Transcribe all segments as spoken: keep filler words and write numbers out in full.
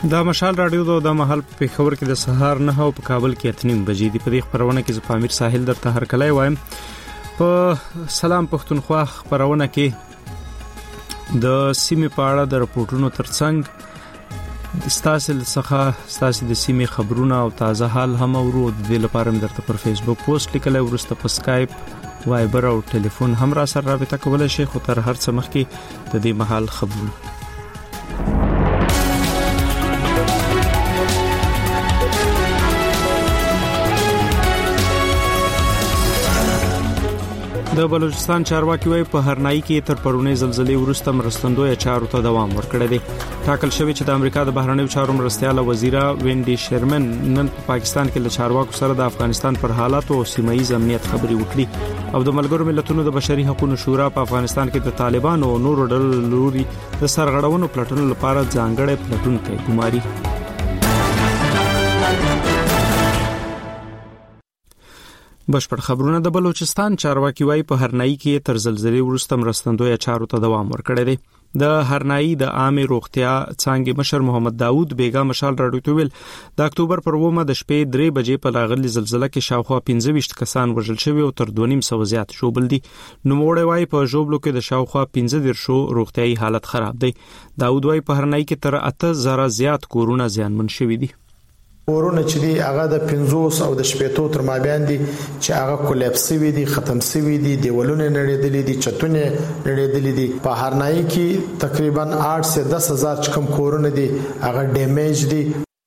دا مشال رادیو دا د محل په خبر کې د سهار نه او په کابل کې اتنیم بجې دی په دې خبرونه کې ز پامیر ساحل درته هر کله وایم په سلام پښتونخوا خبرونه کې د سیمې په اړه د رپورټونو ترڅنګ ستاسو څخه ستاسو د سیمې خبرونه او تازه حال هم ورو د دې لپاره مې درته پر فیسبوک پوسټ لیکل ورسته په سکایپ وایبر او ټلیفون هم را سره رابطه کولای شئ خو تر هر څه مخکې د دې محل خبرونه د بلوچستان چارواکي وایي په هرنايي کې تر پرونی زلزلې وروسته مرستندوی چارو ته دوام ورکړی دی. ټاکل شوی چې د امریکا د بهرنیو چارو مرستیاله وزیره وینډي شیرمن نن په پاکستان کې له چارواکو سره د افغانستان پر حالات او سیمایي امنیت خبري وکړي او د ملګرو ملتونو د بشري حقوقو شورا په افغانستان کې د طالبانو او نورو ډلو لوري د سرغړونو پلټنو لپاره ځانګړی پلټون کوي ګماري. بشپړ خبرونه د بلوچستان چارواکي وایي په هرنايي کې تر زلزلې وروسته مرستندوی چارو ته دوام ورکړی دی. د هرنايي د عامه روغتیا څنګه مشر محمد داوود بیگا مشال راډیو ته ویل د اکتوبر پر اومه د شپې درې بجې په لاغلي زلزلہ کې شاوخوا پنځه ویشت کسان وژل شوي او تر دوه نیم سوه زیات شوبل دي. نو موړی وایي په ژوبلو کې د شاوخوا پنځه دیرشو روغتيایي حالت خراب دی. داوود وایي په هرنايي کې تر اته زره زیات کورونه زیانمن شوي دي. ورونه چې دی هغه د پنځوس او د شپېتو تر مابین دي چې هغه کولیپس وي دي ختم شوي دي دیوالونه نړېدلې دي چتونه نړېدلې دي په هرنايي کې تقریبا آठ سے دس هزار کم کورونه دي هغه ډیمیج دي.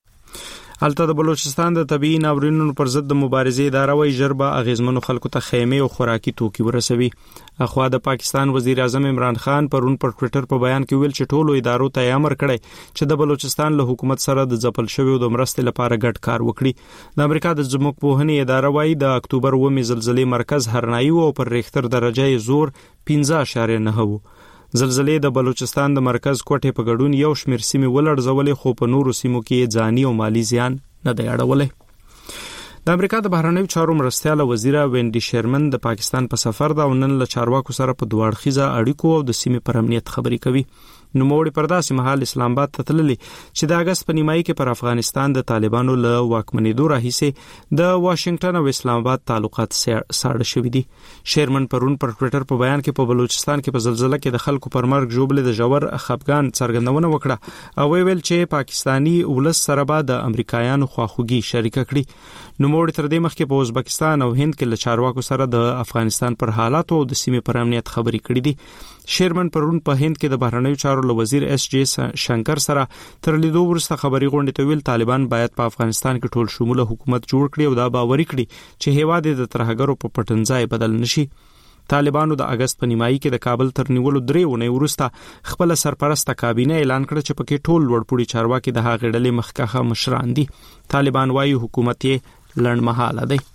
البته د بلوچستان د طبيعي ناورینونو پر ضد د مبارزې اداره وایي جربه اغیزمنو خلکو ته خیمه او خوراکي توکي ورسوي. اخوا د پاکستان وزیر اعظم عمران خان پرون پر ټوئیټر په بیان کې ویل چې ټولو ادارو ته امر کړی چې د بلوچستان له حکومت سره د ځپل شویو د مرستې لپاره ګډ کار وکړي. د امریکا د ځمکپوهنې اداره وایي د اکتوبر اووه زلزلې مرکز هرنايي او پر ریختر درجه زور پنځه اعشاریه نه وو. زلزلې د بلوچستان د مرکز کوټه په ګډون یو شمیر سیمې ولړزولې خو په نورو سیمو کې ځاني او مالی زیان نه دی اړولې. د امریکا د بهرنیو چارو مرستیاله وزیره وینډي شیرمن د پاکستان په سفر ده او نن له چارواکو سره په دوه اړخیزه اړیکو او د سیمې پر امنیت خبرې کوي. نو موړي پر داسې مهال اسلام آباد ته تللي چې د اگست په نیمایي کې پر افغانستان د طالبانو له واکمنېدو راهیسې د واشنگټن او اسلام آباد تعلقات ساړه شوي دي. شیرمن پرون پر ټوئیټر په بیان کې په بلوچستان کې په زلزلہ کې د خلکو پر مرګ جوړل د جوړ خفګان څرګندونه وکړه او ویل چې پاکستانی ولس سره به د امریکایانو خواخوږي شریکه کړي. نو موړي تر دې مخکې په ازبکستان او هند کې له چارواکو سره د افغانستان پر حالات او د سیمې پر امنیت خبرې کړې دي. شیرمن پرون په هند کې د بهرنیو چارو له وزیر اس جی شنکر سره تر لیدو وروسته خبري غونډې ته ویل طالبان باید په افغانستان کې ټول شموله حکومت جوړ کړي او دا باوري کړي چې هیواد د ترهګرو په پټنځای بدل نشي. طالبانو د اگست په نیمایي کې د کابل تر نیولو درې ونې وروسته خپل سرپرسته کابینه اعلان کړ چې پکې ټول لوړپوړي چارواکي د هغې ډلې مخکښه مشران دي. طالبان وايي حکومت یې لړمحاله دی.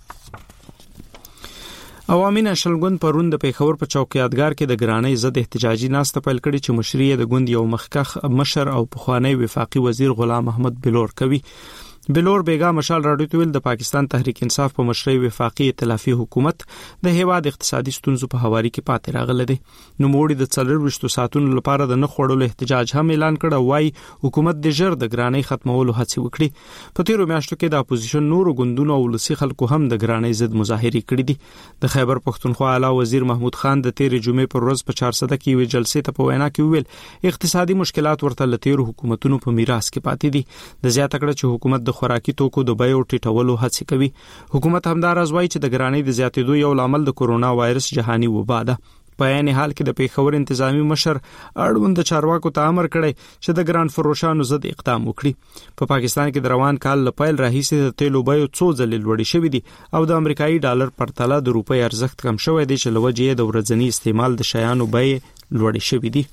عوامي نېشنل ګوند پرون د پیښور په چوکیادګار کې د ګرانۍ ضد احتجاجي ناسته پیل کړي چې مشري د ګوند یو مخکښ مشر او پخوانی وفاقي وزیر غلام احمد بلور کوي. بلور بیگا مشال راډیو ته ویل د پاکستان تحریک انصاف په مشرۍ وفاقي ائتلافي حکومت د هیواد اقتصادي ستونزو په حواله کې پاتې راغله دي. نو موړي د څلور وشتو ساتونو لپاره د نه خوړلو احتجاج هم اعلان کړ. وای حکومت د ژر د ګرانۍ ختمولو هڅه وکړي. په تیرو میاشتو کې د اپوزیشن نورو ګوندونو او ولسي خلکو هم د ګرانۍ ضد مظاهرې کړې دي. د خیبر پښتونخوا اعلی وزیر محمود خان د تیرې جمعې پر ورځ په چارسده کې یو جلسې ته په وینا کې ویل اقتصادي مشکلات ورته لتیرو حکومتونو په میراث کې پاتې دي. د زیاته کړه چې حکومت د خوراکي توکو د بیو ټیټولو هڅه کوي. حکومت همدارز وایي چې د ګرانۍ د زیاتېدو یو لامل د کورونا وایرس جهاني وبا ده. په عین حال کې د پیښور انتظامی مشر اړوند چارواکو ته امر کړی چې د ګران فروشانو ضد اقدام وکړي. په پاکستان کې د روان کال له پیل راهیسې د تیلو بیو څو ځلې لوړې شوې دي او د امریکایي ډالر پر تله د روپۍ ارزښت کم شوی دی چې له وجې د ورځني استعمال د شیانو بیې لوړې شوې دي.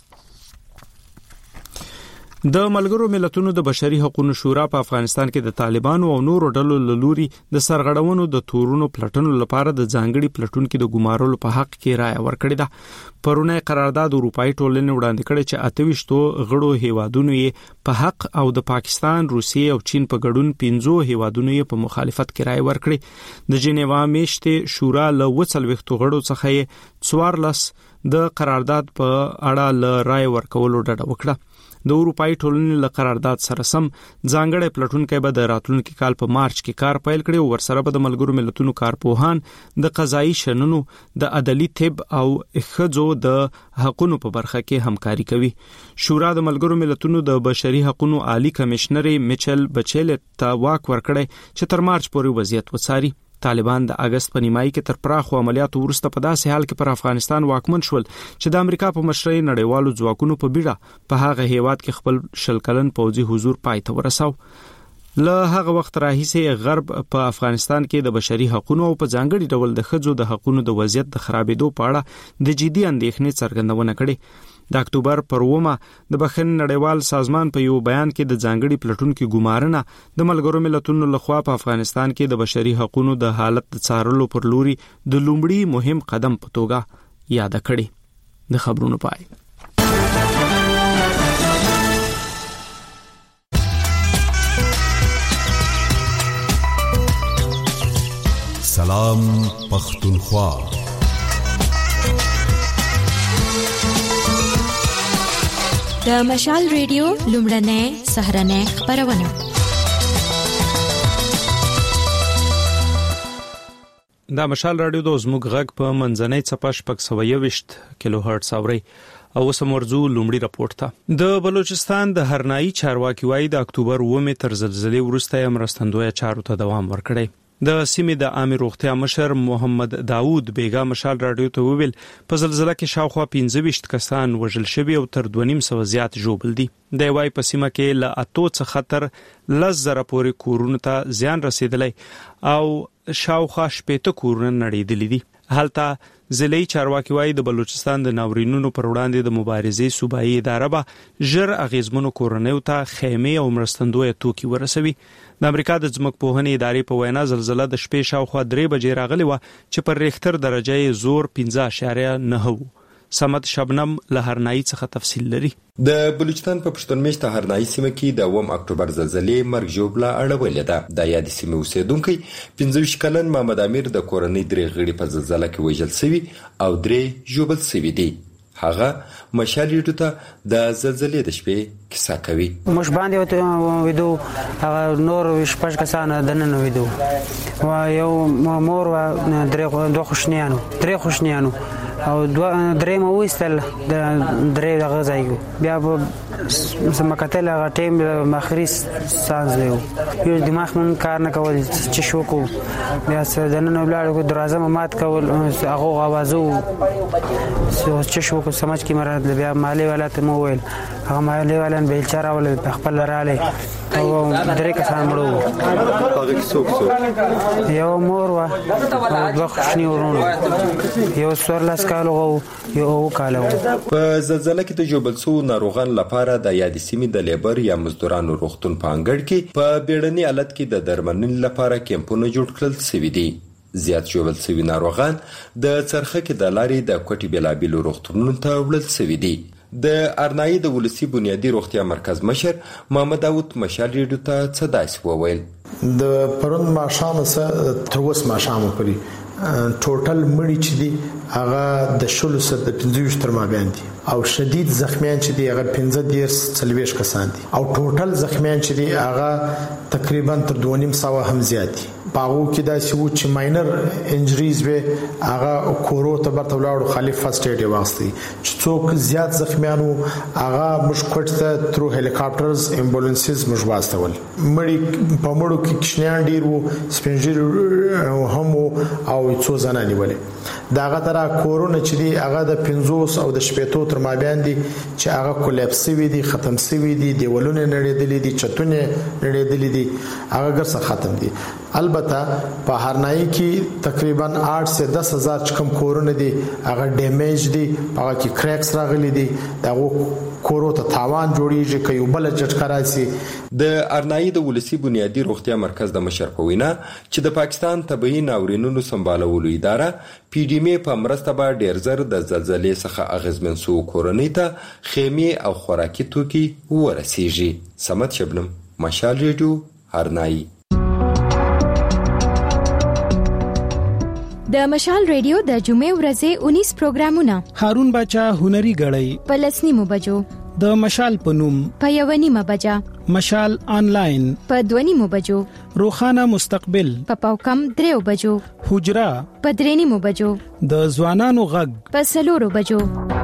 د ملګرو ملتونو د بشري حقوقو شورا په افغانستان کې د طالبانو او نورو ډلو لوري د سرغړونو د تورونو پلټنو لپاره د ځانګړي پلټون کې د ګمارلو په حق کې رائے ورکړې ده. پرونه قرارداد اروپאי ټولنې وړاندې کړې چې اته ویشتو غړو هیوادونو یې په حق او د پاکستان، روسیې او چین په ګډون پنځو هیوادونو یې په مخالفت کې رائے ورکړې. د جنیوا میشتې شورا له وڅلويختو غړو څخه یې څوارلس د قرارداد په اړه ل رائے ورکولو ډډه وکړه. د اروپאי ټولنې له قرارداد سره سم ځانګړی پلټونکي به د راتلونکي کال په مارچ کې کار پیل کړي او ورسره به د ملګرو ملتونو کارپوهان د قضایي شننو د عدالي طب او ښځو د حقوقو په برخه کې همکاري کوي. شورا د ملګرو ملتونو د بشري حقوقو عالی کمشنر میچل بچیلټ ته واک ورکړی چې تر مارچ پورې وضعیت وڅاري. طالبان د اگست په نیمایي کې تر پراخو عملیاتو وروسته په داسې حال کې پر افغانستان واکمن شول چې د امریکا په مشرۍ نړیوالو ځواکونو په بیړه په هغه هیواد کې خپل شل کلن پوځي حضور پای ته ورساو. له هغه وخت راهیسې غرب په افغانستان کې د بشري حقوقو او په ځانګړي ډول د ښځو د حقوقو د وضعیت د خرابېدو په اړه د جدي اندېښنې څرګندونه کړې. د اکتوبر پر اومه د بخښنې نړیوال سازمان په یو بیان کې د ځانګړي پلټونکو ګمارنه د ملګرو ملتونو لخوا په افغانستان کې د بشري حقوقو د حالت د څارلو پر لوري د لومړي مهم قدم په توګه یاد کړي. د خبرونو پای. سلام پختونخوا. د مشال ریډیو لومړنۍ سهرنۍ خبرونه. دا مشال رادیو د زموږ غږ په منځنۍ څپه شپږ سوه یوویشت کیلو هرتز اوري. او اوس مرزو لومړی راپورټ ته. د بلوچستان د هرنایي چارواکي وايي د اکتوبر اومه تر زلزلې وروسته مرستندوی چارو ته دوام ورکړي. د سیمې د عامه روغتیا مشر محمد داوود بیگا مشال رادیو ته وویل په زلزلہ کې شاوخوا پنځه ویشت کسان وژل شوي او تر دوه نیم سوه زیات ژوبل دي. د وای په سیمه کې له اتو څخه تر لس زره پورې کورونو ته زیان رسیدلی او شاوخوا شپېته کورونه نړېدلي دي. هلته ضلعي چارواکي وايي د بلوچستان د ناورینونو پر وړاندې د مبارزې صوبایي اداره به ژر اغیزمنو کورنیو ته خیمې او مرستندوی توکي ورسوي. د امریکا د ځمکپوهنې ادارې په وینا زلزلہ د شپې شاوخوا درې بجې راغلی و چې پر ریختر درجه زور پنځه اعشاریه نه و. سمت شبنم له هرنایي څخه تفصیل لري. د بلوچستان په پښتون میشته هرنایي سیمه کې د اووم اکتوبر زلزلې مرګ ژوبله اړولې ده. د یاد سیمه اوسیدونکي پنځه ویشت کلن محمد امیر د کورنۍ درې غړي په زلزلہ کې وژل شوي او درې ژوبل شوي دي. هغه مشالې ته د زلزلې د شپې کیسه کوي. مش باندې ویدو هغه نور شپږ کسان دننه ویدو و یو مور و درې دوه خوشنیانو درې خوشنیانو او دوه درې مو وستل د درې دغه ځایو بیا په سمکتل هغه ټیم مخریس سانز دیو یو دماغ مون کار نه کول چې شو کو بیا سدننه ولاړو دروازه مات کول هغه غوازو چې شو کو سمج کی مراد بیا مالی ولات مو ویل هغه مالی ولن بیلچاره ول خپل رااله او درې کسان مړو هغه څوک څوک یو مور و دوه خوشنی ورونو یو سورلاس کالو یو کالو. په زلزلہ کې د جوبل سو ناروغان لپاره د یاد سیمې د لیبر یا مزدورانو روغتون په انګړ کې په بیړني حالت کې د درملنې لپاره کیمپونه جوړ کړل شوي دي. زیات جوبل سوي ناروغان د څرخه کې د لارې د کوټي بلابل روغتونونو ته وړل شوي دي. د ارنایي د ولسی بنیادی روغتیا مرکز مشر محمد داوود مشال ریډیو ته څه داسې وویل. د پرون ماښام سره تر اوسه ماښام پورې ټوټل مړي چې دي هغه د شلو سره د پنځه ویشت تر مابین دي او شدید زخمیان چې دي هغه پنځه دیرش څلوېښت کسان دي او ټوټل زخمیان چې دي هغه تقریبا تر دوه نیم سوه هم زیات دي. باغو کې دا سی و چې ماینر انجریز به هغه کورو ته برته ولاړو خالي فرست ایډ واغستي چې څوک زیات زخمیانو هغه مشکوت ته ترو هلیکاپټرز امبولانسز مشواستول. مړي په مړو کې کښنیان ډیر وو سپنجر هم او څو ځنه نیولې داغه تر کورونه چې دی هغه د پنځوس او د شپېتو تر مابین دي چې هغه کولیپس وی دي ختم شوی دي دیوالونه نړېدلې دي چتونه نړېدلې دي هغه ګرځه ختم دي. البته په هرنایي کې تقریبا آठ سے دس هزار کم کورونه دي هغه ډیمیج دي هغه کې کریکس راغلي دي دغه کورو ته تاوان جوړیږي کوي بل چټکا راسي. د ارنایي د ولسی بنیادی روغتیا مرکز د مشر په وینا چې د پاکستان طبي ناورینونو سمبالولو اداره پی ډی ام په مرسته به ډیر زر د زلزلې څخه اغیزمن سو کورنۍ ته خیمې او خوراکي توکي ورسیږي. سمت شبنم مشال ریډیو هرنایي. د مشال ریډیو د جمعې ورځې اونیس پروګرامونه هارون بچا هنري غړی پلسنی مو بجو د مشال په نوم په یو نیمه بجه مشال آنلاین په دوه نیمو بجو روخانه مستقبل په پاوکم دریو بجو حجرا په درې نیمو بجو د ځوانانو غږ په څلورو بجو.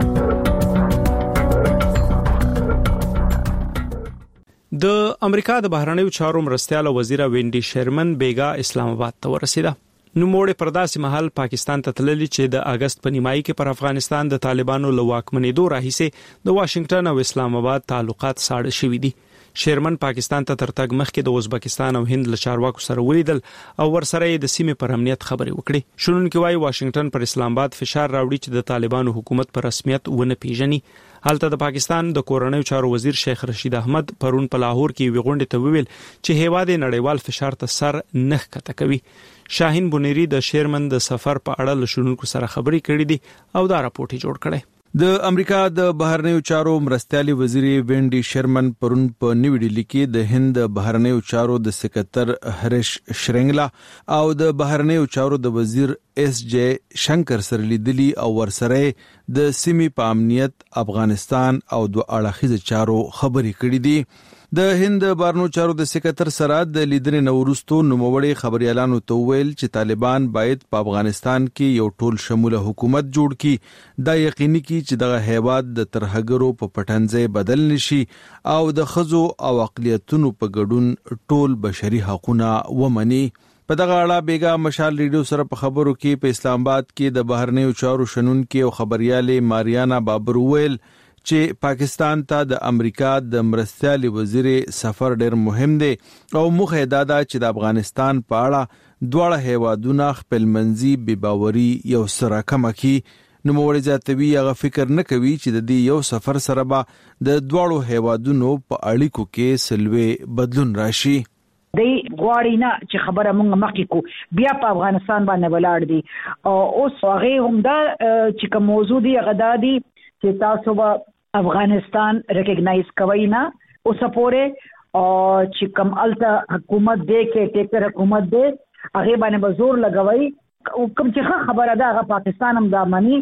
د امریکا د بهرنیو چارو مرستیاله وزیره وینډي شرمن بیګا اسلام آباد ته ورسیده. نو موړې پرداسي محل پاکستان ته تللی چې د اگست په نیمایي کې پر افغانستان د طالبانو له واکمنېدو راهیسې د واشنگټن او اسلام آباد تعلقات ساړه شوي دي. شیرمن پاکستان ته ترتګ مخکې د ازبکستان او هند له چارواکو سره ولیدل او ورسره د سیمې پر امنیت خبرې وکړي. شنونکي وايي واشنگټن پر اسلام آباد فشار راوړي چې د طالبانو حکومت پر رسمیت ونه پیژني. هلته د پاکستان د کورنیو چارو وزیر شیخ رشید احمد پرون په لاهور کې وی غونډه ته ویل چې هیواد نړیوال فشار ته سر نه ښکته کوي. شاهین بونيري د شیرمن د سفر په اړه له شنونکو سره خبرې کړې دي او دا راپورټ جوړ کړي. د امریکا د بهرنیو چارو مرستیالي وزیر وینډي شرمن پرون په نیو ډیلی کې د هند بهرنیو چارو د سکرټر هریش شرنګلا او د بهرنیو چارو د وزیر اس جے شنکر سره لیدلی او ورسره د سیمې په امنیت افغانستان او د اړخیز چارو خبرې کړې دي. د هند بهرنیو چارو د سکرټر سره د لیدنې نورستو نوموړي خبريالانو ته ویل چې طالبان باید په افغانستان کې یو ټول شموله حکومت جوړ کړي، دا یقیني کړي چې دغه هیواد د ترهګرو په پټنځي بدل نشي او د خزو او اقلیتونو په ګډون ټول بشري حقوقونه ومني. په دغه اړه بیګا مشال ریډیو سره په خبرو کې په اسلام آباد کې د بهرنیو چارو شنونکي او خبريالې ماریانا بابر ویل چې پاکستان ته د امریکا د مرستیالي وزیر سفر ډېر مهم دی او موخه دا ده چې د افغانستان په اړه دواړه هیوادونه خپل منځي بې باوري یو سره کم کړي. نو موږ ځاتوي هغه فکر نه کوي چې د دې یو سفر سره به د دواړو هیوادونو په اړیکو کې سلوي بدلون راشي. دی غواړي نه چې خبره مونږ مخکې کو بیا په افغانستان باندې ولاړ دي او اوس هغه هم دا چې کوم موضوع دی غدا دي چې تاسو به افغانستان ریکګنایز کوي نه او سپورې او چې کوم الته حکومت دی کې ټیکر حکومت دی هغه باندې به زور لګوي. کوم چې خبره ده هغه پاکستان هم دا مانی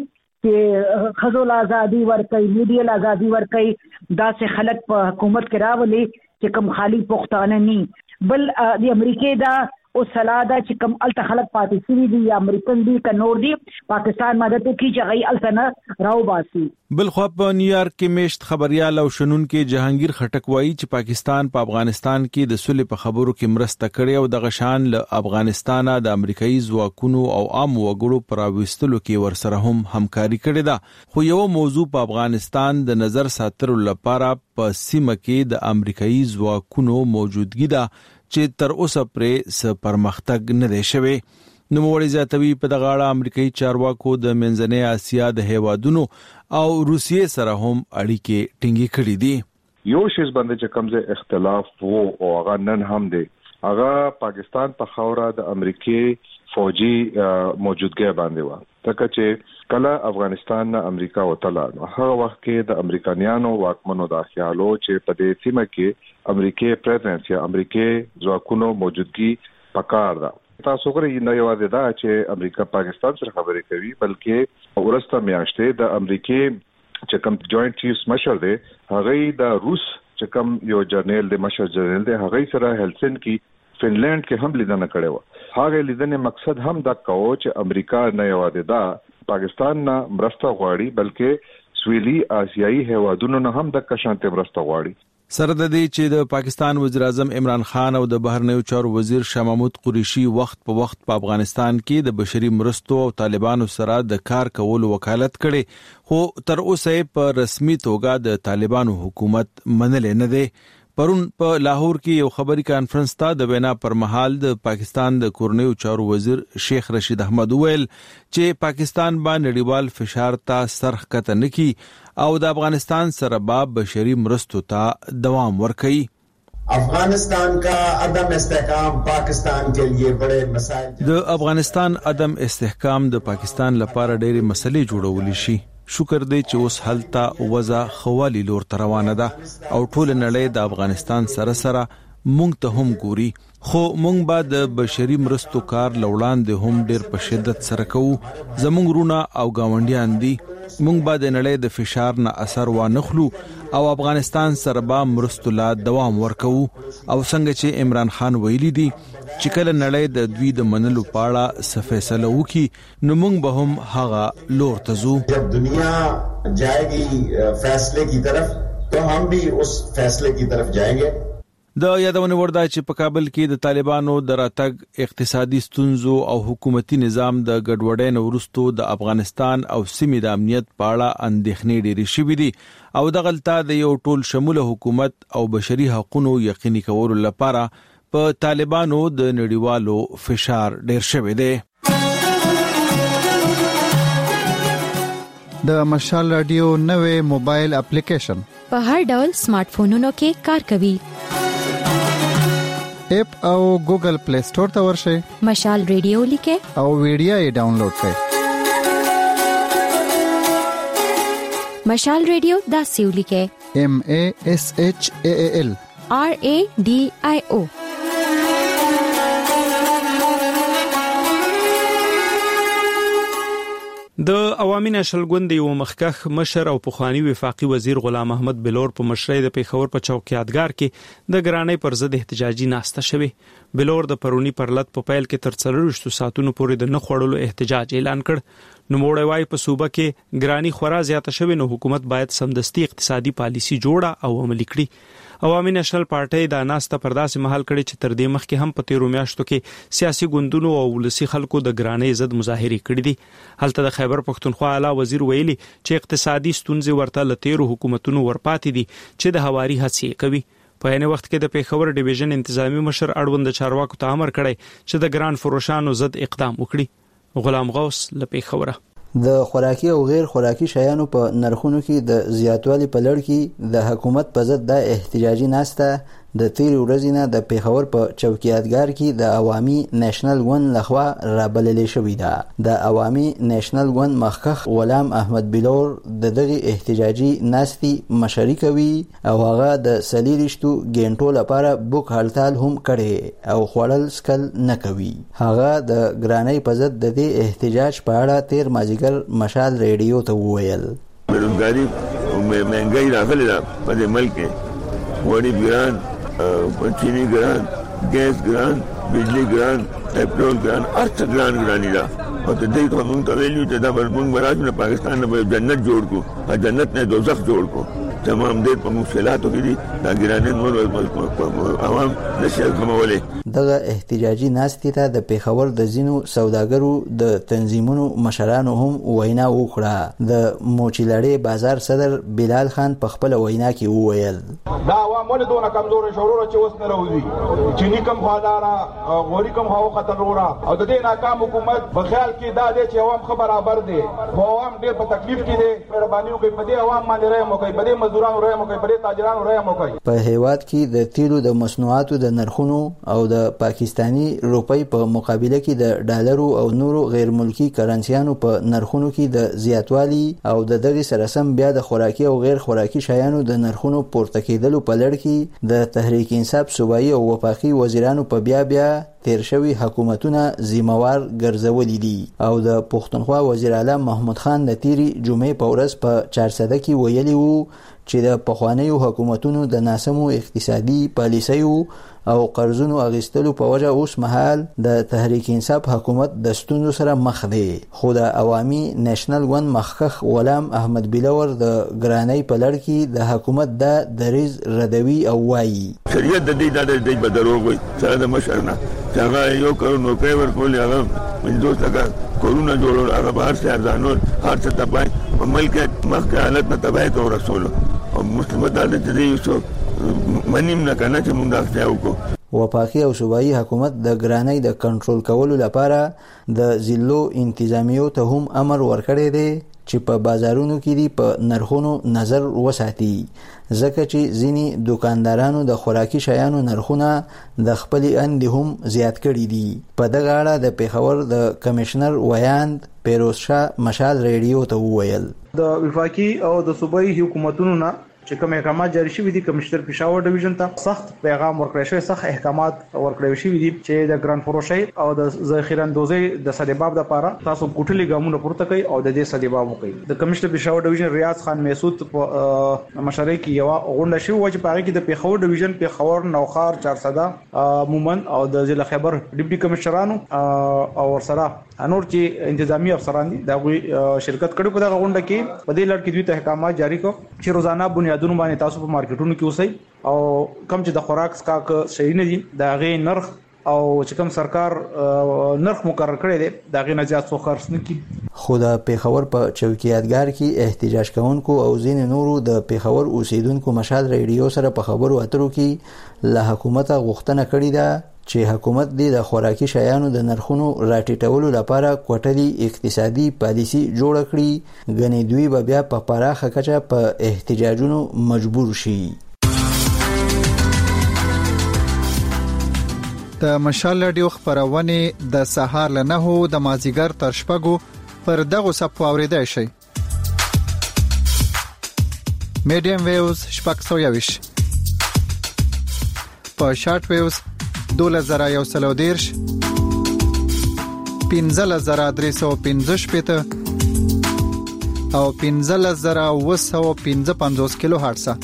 چې خزول ازادي ورکړي، میډیا ازادي ورکړي، دا سه خلک په حکومت کې راولي چې کوم خالی پښتانه ني بل د امریکای دا او سلاده چې کوم الته خلک پاتې شي دي یا امریکن دي که نور دي پاکستان مدد کوي چې غي الته نه راو باسي. بل خو په نیویارک کې میشت خبريال او شنونکي جهانگیر خټک وایي چې پاکستان په افغانستان کې د صلح په خبرو کې مرسته کړې او د غشان له افغانستان د امریکایي ځواکونو او عام وګړو پر اوستلو کې ورسره هم همکاري کړې ده. خو یو موضوع په افغانستان د نظر ساتلو لپاره په سیمه کې د امریکایي ځواکونو موجودګي ده چې تر اوسه پرې س پرمختګ نه دی شوی. نو موږ زیاتوي په دغه اړه امریکایي چارواکو د منځنۍ اسیا د هیوادونو او روسیې سره هم اړیکې ټینګې کړې دي. یو شیز باندې چې کومه اختلاف وو او هغه نن هم دی هغه پاکستان په خاوره د امریکای فوجي موجودګي باندې و. ترڅو چې کله افغانستان نه امریکا وتله نو هغه وخت کې د امریکایانو واکمنو د خیالو چې په دې سیمه کې امریکای پریزنس یا امریکای ځواکونو موجودګي پکار ده. تاسو غواړئ نه یوازې دا چې امریکا پاکستان سره خبرې کوي بلکې ورسته میاشتې د امریکای چې کوم جوائنٹ چیفز مشر دی هغه د روس چې کوم یو جرنیل دی مشر جرنیل دی هغه سره هلسنکی فنلند کې هم لیدنه کړې و. هغه لیدنې مقصد هم دا کوو چې امریکا نه یوازې دا پاکستان نه مرسته غواړي بلکې سویلي آسیایي هیوادونو نه هم د کشانته مرسته غواړي. سره د دې چې د پاکستان وزیر اعظم عمران خان او د بهرنیو چارو وزیر شاه محمود قریشي وخت په وخت په افغانستان کې د بشري مرستو او طالبانو سره د کار کولو وکالت کړي خو تر اوسه په رسمي توګه د طالبانو حکومت منلې نه دی. پرون په لاهور کې یو خبري کانفرنس ته د وینا پر مهال د پاکستان د کورنیو چارو وزیر شیخ رشید احمد ویل چې پاکستان باندې نړیوال فشار ته سرخ کته نکي او د افغانستان سره به بشري مرستو ته دوام ورکړي. افغانستان کا عدم استحکام پاکستان کے لیے بڑے مسائل د افغانستان عدم استحکام د پاکستان لپاره ډېری مسلې جوړولې شي. شکر دی چې اوس حالته وضع خوالي لور ته روانه ده او ټول نړۍ د افغانستان سره سره مونږ ته هم ګوري خو مونږ به د بشري مرستو کار لوړاندې هم ډېر په شدت سره کوو. زمونږ رونه او گاونډیان دي مونږ به د نړۍ د فشار نه اثر وانخلو او افغانستان سره به مرستو لا دوام ورکو. او څنګه چې عمران خان ویلي دي چې کله نړۍ د دوی د منلو پاړه څه فیصله وکړي نو مونږ به هم هغه لور ته ځو. جب دنیا جائے گی فیصلے کی طرف تو ہم بھی اس فیصلے کی طرف جائیں گے. د یادونه وردا چې په کابل کې د طالبانو د راتګ اقتصادي ستونزو او حکومتي نظام د ګډوډۍ نه وروسته د افغانستان او سیمې د امنیت په اړه اندېښنې ډېرې شوې دي او د غلطه د یو ټول شموله حکومت او بشري حقوقو یقیني کولو لپاره په طالبانو د نړیوالو فشار ډېر شوی دی. د مشال رادیو نوې موبایل اپلیکیشن په هر ډول سمارټ فونونو کې کار کوي. اپ او ګوګل پلی سٹور ته ورشئ. مشال ریډیو لیکه او ویډیو یې ډاونلوډ کړئ. مشال ریډیو دا سیو لیکه M A S H A A L R A D I O. د عوامي نشل ګوند یو مخکخ مشر او پخوانی وفاقي وزیر غلام محمد بلور په مشرۍ د پیښور په چوکیادګار کې د ګرانۍ پر ضد احتجاجي ناسته شوه. بلور د پرونی پرلط په پیل کې تر څلور ساعتونو پورې د نه خړلو احتجاج اعلان کړ. نو موړی وای په صوبه کې ګرانی خورا زیاته شوه نو حکومت باید سمدستي اقتصادي پالیسی جوړه او عملي کړي. عوامي نشل پارټي د ناسته پرداسه محل کړي چې تر دې مخکې هم په تیرو میاشتو کې سیاسي ګوندونو او ولسی خلکو د ګرانۍ ضد مظاهره کړې دي. هلته د خیبر پښتونخوا اعلی وزیر ویلي چې اقتصادي ستونزې ورته لتیرو حکومتونو ورپاتې دي چې د هواري هڅې کوي. په یانه وخت کې د پیښور ډیویژن انتظامی مشر اړوند چارواکو ته امر کړی چې د ګران فروشانو ضد اقدام وکړي. غلام غوث له پیښوره. د خوراکي او غیر خوراکي شیانو په نرخونو کې د زیاتوالي په لړ کې د حکومت په ضد د احتجاجي ناسته د تیر ورځې نه د پیښور په چوکیادګار کې د عوامي نېشنل ګوند لخوا رابللې شوې ده. د عوامي نېشنل ګوند مخکخ غلام احمد بلور د دغه احتجاجي ناستي مشري کوي او هغه د سلیریشتو ګینټو لپاره بوک هړتال هم کړي او خوړل سکل نه کوي. هغه د ګرانۍ په ضد د دې احتجاج په اړه تیر مازیګر مشال ریډیو ته وویل. بیروزګاری او مهنګای راغلی ده په دې ملک کې. وړي ګران چینی ګران، ګیس ګران، بجلی ګران، پټرول ګران، هر څه ګران ګرانی ده. او د دې ته موږ ته ویلو چې دا موږ راځو نه پاکستان نه جنت جوړ کو، ا جنت نه دوزخ جوړ کو. تمام دې په مشکلاتو کې دي دا ګرانې نور عوام نشي کومولې. دغه احتجاجي ناستې ته د پیښور د زینو سوداګرو د تنظیمونو مشرانو هم وینا وکړه. د موچیلړې بازار صدر بلال خان په خپل وینا کې وویل دا عوام ولې دونه کمزوري شورونه چې اوس نه راوځي چې نیکم خالاره غوري کوم هاو خطر ورا او د دې ناکام حکومت په خیال کې دا دی چې عوام خبر برابر دي خو عوام ډېر په تکلیف کې دي. مهرباني وکړئ په دې عوام باندې رحم وکړئ، په دې مزدورانو رحم وکړئ، په دې تاجرانو رحم وکړئ. په هیواد کې د تیلو د مصنوعاتو د نرخونو او د پاکستانی روپۍ په مقابله کې د ډالرو او نورو غیر ملکی کرنسیانو په نرخونو کې د زیاتوالي او د دغه سره سم بیا د خوراکي او غیر خوراکي شیانو د نرخونو پورته کېدلو په لړ کې د تحریک انصاف صوبایي او وفاقي وزیرانو په بیا بیا تیر شوی حکومتونه ذمہوار ګرځولي دي. او د پښتونخوا وزیر اعلی محمود خان د تیری جمعې په ورځ په چارسده کې ویلي وو چې د پخوانیو حکومتونو د ناسمو اقتصادي پالیسیو او قرضونو اغیستلو په وجه اوس مهال د تحریک انصاف حکومت د ستونزو سره مخ دی. خو د عوامي نېشنل ګوند مخکخ غلام احمد بلور د ګرانۍ په لړ کې د حکومت د دریز ردوي او وایي شریعت د دې د دې بدلو وي سره د مشرنا څنګه یو کارو نو پیور کول هغه مندوس لګا کورونا جوړول هغه بهر څخه ارزانول هر څه تبای په ملک مخکې حالت نه تبای ته ورسول او مسلمان د دې یو څه منیم نه کنه چې موږ دا وکړو. وفاقي او صوبایي حکومت د ګرانۍ د کنټرول کولو لپاره د ضلعو انتظامیو ته هم امر ورکړی دی چې په بازارونو کې دی په نرخونو نظر وساتي ځکه چې ځینی دکاندارانو د خوراکي شیانو نرخونه د خپل اندې هم زیات کړي دي. په دغه اړه د پیښور د کمشنر ویاند پیروز شاه مشال ریډیو ته وویل د وفاقي او د صوبایي حکومتونو نه چې کوم احکامات جاری شوي دي کمشنر پېښور ډیویژن ته سخت پیغام ورکړی شوی، سخت احکامات ورکړی شوي دي چې د ګران فروشي او د ذخیره اندوزي د سدباب لپاره تاسو ګټلي ګامونه پورته کوي او د دې سدباب کوي. د کمشنر پېښور ډیویژن ریاض خان میسود په مشرۍ کې یو غونډه شوه چې په هغه کې د پېښور ډیویژن پېښور نوخار چارسده مومن او د ضلع خیبر ډیپټي کمشنرانو او ورسره انور چې انتظامی افسران دي دا غوي شرکت کړي په دغه غونډه کې. په دې لړ کې دوی ته احکامات جاری کړ چې روزانه بنیادونو باندې تاسو په مارکیټونو کې اوسئ او کم چې د خوراک سکاک شي نه دي دا غي نرخ او چې کوم سرکار نرخ مقرر کړی دی دا غي نه زیات څو خرڅ نه کی. خو د پیښور په چوکیدګار کې احتجاج کوونکو او ځین نورو د پیښور اوسیدونکو مشال ریډیو سره په خبرو اترو کې له حکومت غوښتنه کړې ده چې حکومت دې د خوراکي شیانو د نرخونو راټیټولو لپاره کوټلي اقتصادي پالیسي جوړ کړي، غني دوی به بیا په پراخه کچه په احتجاجونو مجبور شي. د مشال رادیو خبرونه د سهار له نهو د مازیګر تر شپږو پر دغه صفو اوریدای شي. میډیم ویوز شپږ سوه یویش په شارټ ویوز دوله زره یو سل او دیرش پنځله زره درې سوه پنځه شپېته او پنځله زره اوه سوه پنځه پنځوس کیلو هرتز.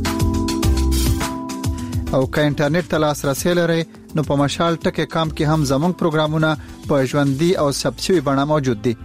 او که انټرنیټ ته لاسرسی لرئ نو په مشال ټکی کام کې هم زموږ پروګرامونه په ژوندۍ او ثبت شوي بڼه موجود دي.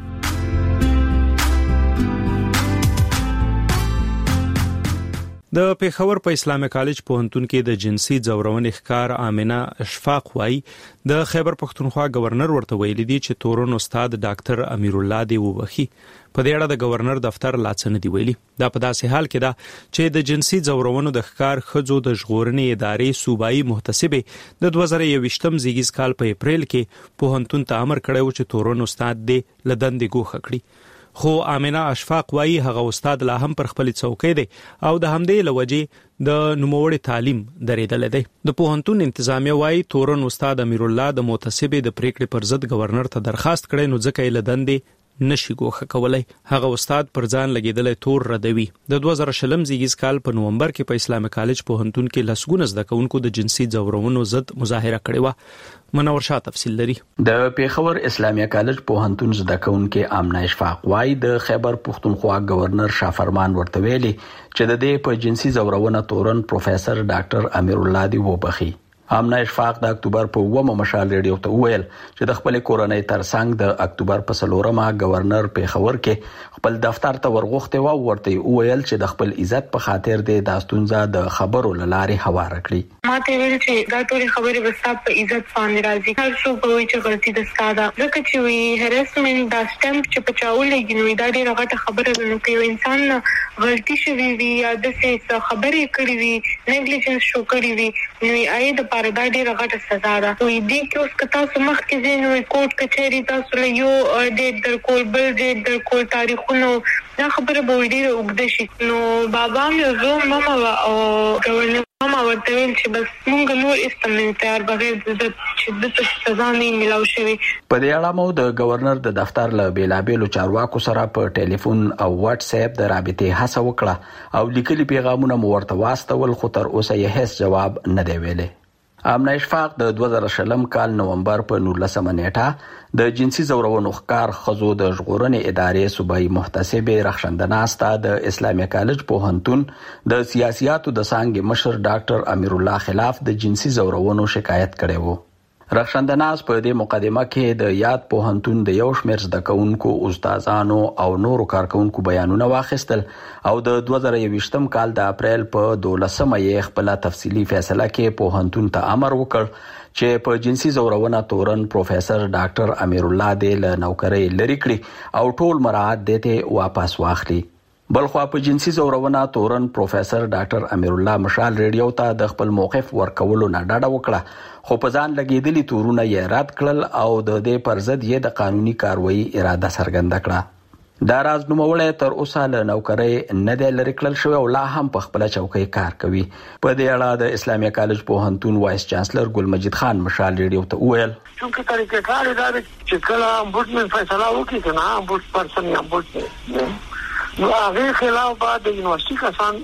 د پیښور په اسلامي کالج پوهنتون کې د جنسي ځورونې ښکار آمنه اشفاق وای د خیبر پښتونخوا گورنر ورته ویلي دي چې تورن استاد ډاکټر امیر الله دی وبخي. په دې اړه د گورنر دفتر لاڅنه دی ویلي. دا په داسې حال کې ده چې د جنسي ځورونو د ښکار خځو د ژغورنې ادارې صوبایي محتسبه د دوه زره یوویشتم زیږیز کال په اپریل کې پوهنتون ته امر کړی و چې تورن استاد دی لدندې ګوښه کړي. خو آمنه اشفاق وایي هغه استاد لا هم پر خپل څوکۍ دی او د همدې لوجې د نوموړي تعلیم درېدل دی. د پوهنتون انتظامیه وایي تورن استاد امیر الله د محتسبې د پریکړې پر ضد گورنر ته درخواست کړي نو ځکه یې لدندې نشي ګوښه کولای. هغه استاد پر ځان لګیدلې تور ردوي. د دوه زره شلم زیږیز کال په نومبر کې په اسلامي کالج پوهنتون کې لسګونه زده کوونکو د جنسي ځورونو ضد مظاهره کړې و. منور شاه تفصیل لري. د پیښور اسلامي کالج پوهنتون زده کوونکو آمنه اشفاق وای د خیبر پښتونخوا گورنر شاه فرمان ورته ویلي چې د دې په جنسي ځورونه تورن پروفیسور ډاکټر امیر الله دی وبخي. آمنه اشفاق د اکتوبر په اوومه مشال ریډیو ته وویل چې د خپل کورنۍ ترڅنګ د اکتوبر په څلورمه گورنر پیښور کې خپل دفتر ته ورغوښتي و ورته وویل چې د خپل عزت په خاطر د داستونزه د خبرو لارې هوار کړی. ما ته ویل چې دا ټول خبرې به ستاسو په عزت باندې راځي. هر څوک به وایي چې غلطي د ستاسو ده ځکه چې وی هراسمنت دا سټمپ چې په چاولېږي نو دا ډېره غټه خبره ده. نو که یو انسان غلطي شوي وي یا داسې خبرې کړې وي نیګلیجنس شو کړی وي نو یې د پاره دا ډیره غټه سزا ده. وې دې کې اوس که تاسو مخکې ځئ نو کوټ کچهري تاسو له یو ډیټ درکول بل ډیټ درکول تاریخونو دا خبره به ډیره اوږده شي. نو بابا مې زه ماما او ګورنر ماما ورته ویل چې بس مونږ نور استمن تیار بغیر د چې د سزا نه ملاو شوی. په دې اړه مو د گورنر د دفتر له بیلابېلو چارواکو سره په ټلیفون او واتس اپ د رابطې هڅه وکړه او لیکلي پیغامونه مو ورته واستول خو تر اوسه یې هیڅ جواب نه دی ویلی. آمنه اشفاق د دوه زره شلم کال نومبر په نولسمه نیټه د جنسي ځورونو ښکار ښځو د ژغورنې ادارې صوبایي محتسبې رخشندناسته د اسلامي کالج پوهنتون د سیاسياتو د څانګې مشر ډاکټر امیر الله خلاف د جنسي ځورونو شکایت کړی و. رخشندناس په دې مقدمه کې د یاد پوهنتون د یو شمېر زده کوونکو استادانو او نورو کارکونکو بیانونه واخیستل او د دوه زره یوویشتم کال د اپریل په دولسمه یې خپل تفصیلي فیصله کې پوهنتون ته امر وکړ چې په جنسي ځورونه تورن پروفیسور ډاکټر امیر الله دې له نوکرۍ لرې کړي او ټول مراعات دې واپس واخلي. بلخوا په جنسي ځورونه تورن پروفیسور ډاکټر امیر الله مشال ریډیو ته د خپل موقف ورکولو نه ډډه وکړه خو په ځان لګېدلي تورونه یې رد کړل او د دې پر ضد یې د قانوني کاروایي اراده څرګنده کړه. دا راز نوموړی تر اوسه له نوکرۍ نه دی لرې کړل شوی او لا هم په خپله چوکۍ کار کوي. په دې اړه د اسلامي کالج پوهنتون وایس چانسلر ګل مجید خان مشال ریډیو ته وویل چونکه طریقې کار یې دا دی چې کله امبوډسمن فیصله وکړي که نه امبوډ پرسن یا امبوډ نو هغې خلاف به د یونیورسټي کسان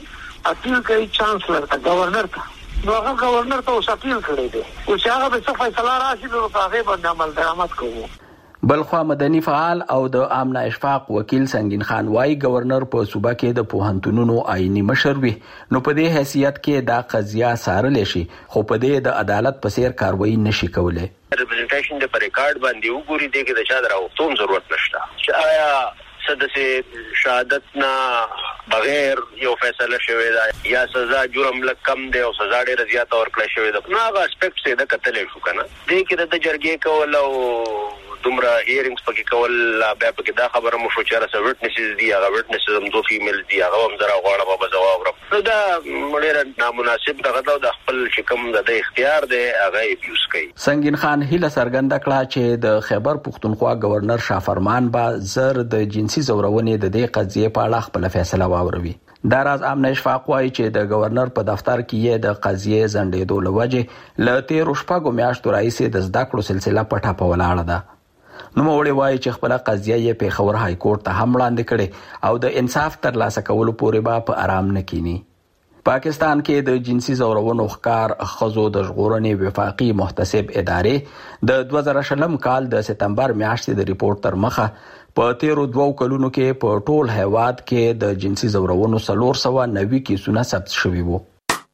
اپیل کوي چانسلر ته گورنر ته نو هغه گورنر ته اوس اپیل کړی دی او چې هغه به څه فیصله راشي نو په هغه باندې عمل درآمد کوو. بلخوا مدني فعال او د امن اشفاق وکیل سنگین خان وايي گورنر په صوبه کې د پوهنتونونو آئینی مشر وي نو په دې حیثیت کې دا قضیه سارل شي خو په دې د عدالت په سیر کاروایی نشي کولای. ریپرزنټیشن د پر ریکارډ باندې وګوري دي کې د چا دراوستون ضرورت نشته چې آیا سدسه شهادت نه بغیر یو فیصله شوی دا یا سزا جرم لکم دی او سزا ډیره زیاته ورکړل شوی دا نو هغه اسپیکټ څه د کتلې شو کنه دې کې د جرګې کول او دومره هیرینګز پکې کول بیا پکې دا خبره مو شو چې راځه وټنسز دی هغه وټنسز هم دوه فیمیل دی هغه هم زرا غواړه په ځواب را دا ډیره نامناسب دغه د خپل شکم د اختیار دی هغه یوز کوي. سنگین خان هیله څرګنده کړه چې د خیبر پختونخوا گورنر شافرمان با زر د جنسي زورونې د دې قضیې په اړه خپل فیصله واوروي. دا راز امن اشفاق وايي چې د گورنر په دفتر کې یې د قضیې زندېدو لوجه ل تیر شپږو میاشتو راځي د زده کړو سلسله پټه په ولاړه ده. نو موري وايي چې خپل قضیه یې په خبر های کورټ ته هم وړاندې کړي او د انصاف ترلاسه کولو پورې به په آرام نه کینی. پاکستان کې د جنسي زورونو ښکار خزو د ژغورنې وفاقي محتسب ادارې د دوه زره شلم کال د سپتمبر میاشتې د ریپورت تر مخه په تیرو دوو کلونو کې په ټول هیواد کې د جنسي زورونو څلور سوه نوي کیسونه ثبت شوي وو.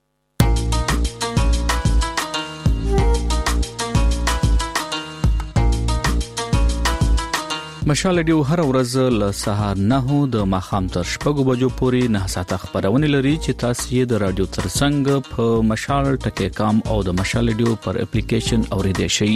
مشال ډیو هر ورځ له سهار نه د ماخام تر شپږو بجو پورې نه ساعته خبرونه لري چې تاسو یې د رادیو ترڅنګ په مشال ټکی کام او د مشال ډیو پر اپلیکیشن اوریدئ شئ.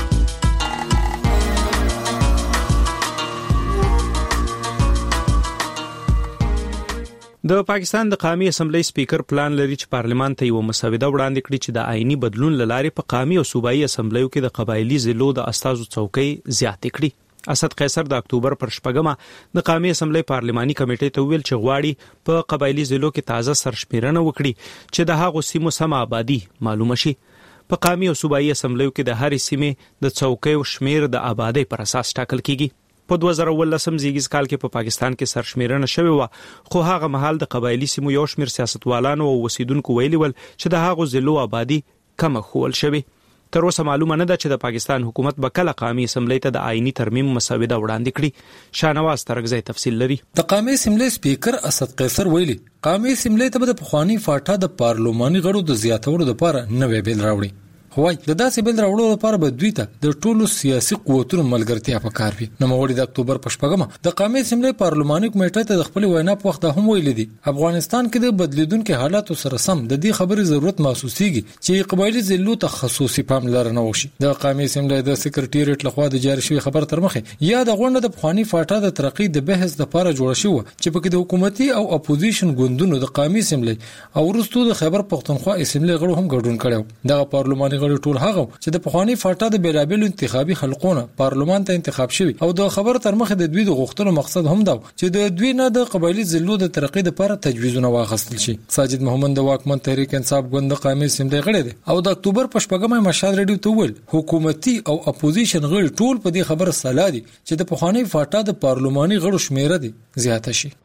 د پاکستان د قومي اسمبلی سپیکر پلان لري چې پارلیمان ته یو مسوده وړاندې کړي چې د آئینی بدلون لاره په قومي او صوبایي اسمبلیو کې د قبایلی ضلعو د استازو څوکۍ زیاتې کړي. اسد قیصر د اکتوبر پر شپږمه د قومي اسمبلی پارلماني کمیټې ته ویل چې غواړي په قبایلی ضلعو کې تازه سرشمیرنه وکړي چې د هغو سیمو سم آبادی معلومه شي. په قومي او صوبایي اسمبلیو کې د هرې سیمې د څوکیو شمیر د آبادی پر اساس ټاکل کیږي. په دوه زره ولسم زیږیز کال کې په پاکستان کې سرشمیرنه شوې و خو هغه مهال د قبایلی سیمو یو شمیر سیاستوالانو او وسیدونکو ویلي ول چې د هغو ضلعو آبادی کم خول شوی. تر اوسه معلومه نه ده چې د پاکستان حکومت به کله قومي اسمبلی ته د آئینی ترمیم مسوده وړاندې کړي. شاهنواز ترغزی تفصیل لري. د قومي اسمبلی سپیکر اسد قیصر ویلي قومي اسمبلی ته د پخوانی فاټا د پارلماني غړو د زیاتولو لپاره نوې بیل راوړي. هوای د داسې بیل راوړلو لپاره به دوی ته د ټولو سیاسي قوتونو ملګرتیا پکار وي. نو موري د اکتوبر په شپږمه د قومي اسمبلی پارلماني کمیټې ته د خپل وینا په وخت هم ویل دي افغانستان کې د بدلیدونکو حالاتو سره سم د دې خبرې ضرورت محسوسيږي چې قبایلی ضلعو ته خصوصي پاملرنه وشي. د قومي اسمبلی د سکرټریټ لخوا د جاری شوی خبر تر مخه یا د غونډه د پخوانی فاټا د ترقی د بحث لپاره جوړ شو چې پکې د حکومتي او اپوزیشن ګوندونو د قومي اسمبلی او وروسته د خیبر پختونخوا اسمبلی غړو هم ګډون کړو. د پارلماني غړو ټول هغه چې د پخوانی فاټا د بیلابل انتخابي حلقونه پارلمان ته انتخاب شوی او د خبر تر مخه د دوی د غوښتنو مقصد هم دا چې د دوی نه د قبایلی ضلعو د ترقی لپاره تجویزونه واخیستل شي. ساجد محمد د واکمن تحریک انصاف ګوند د قومي اسمبلی غړی دی او د اکتوبر په شپږمه مشال ریډیو ته ویل حکومتي او اپوزیشن غړي ټول په دې خبره سلا دي چې د پخوانی فاټا د پارلماني غړو شمیره دي زیاته شي.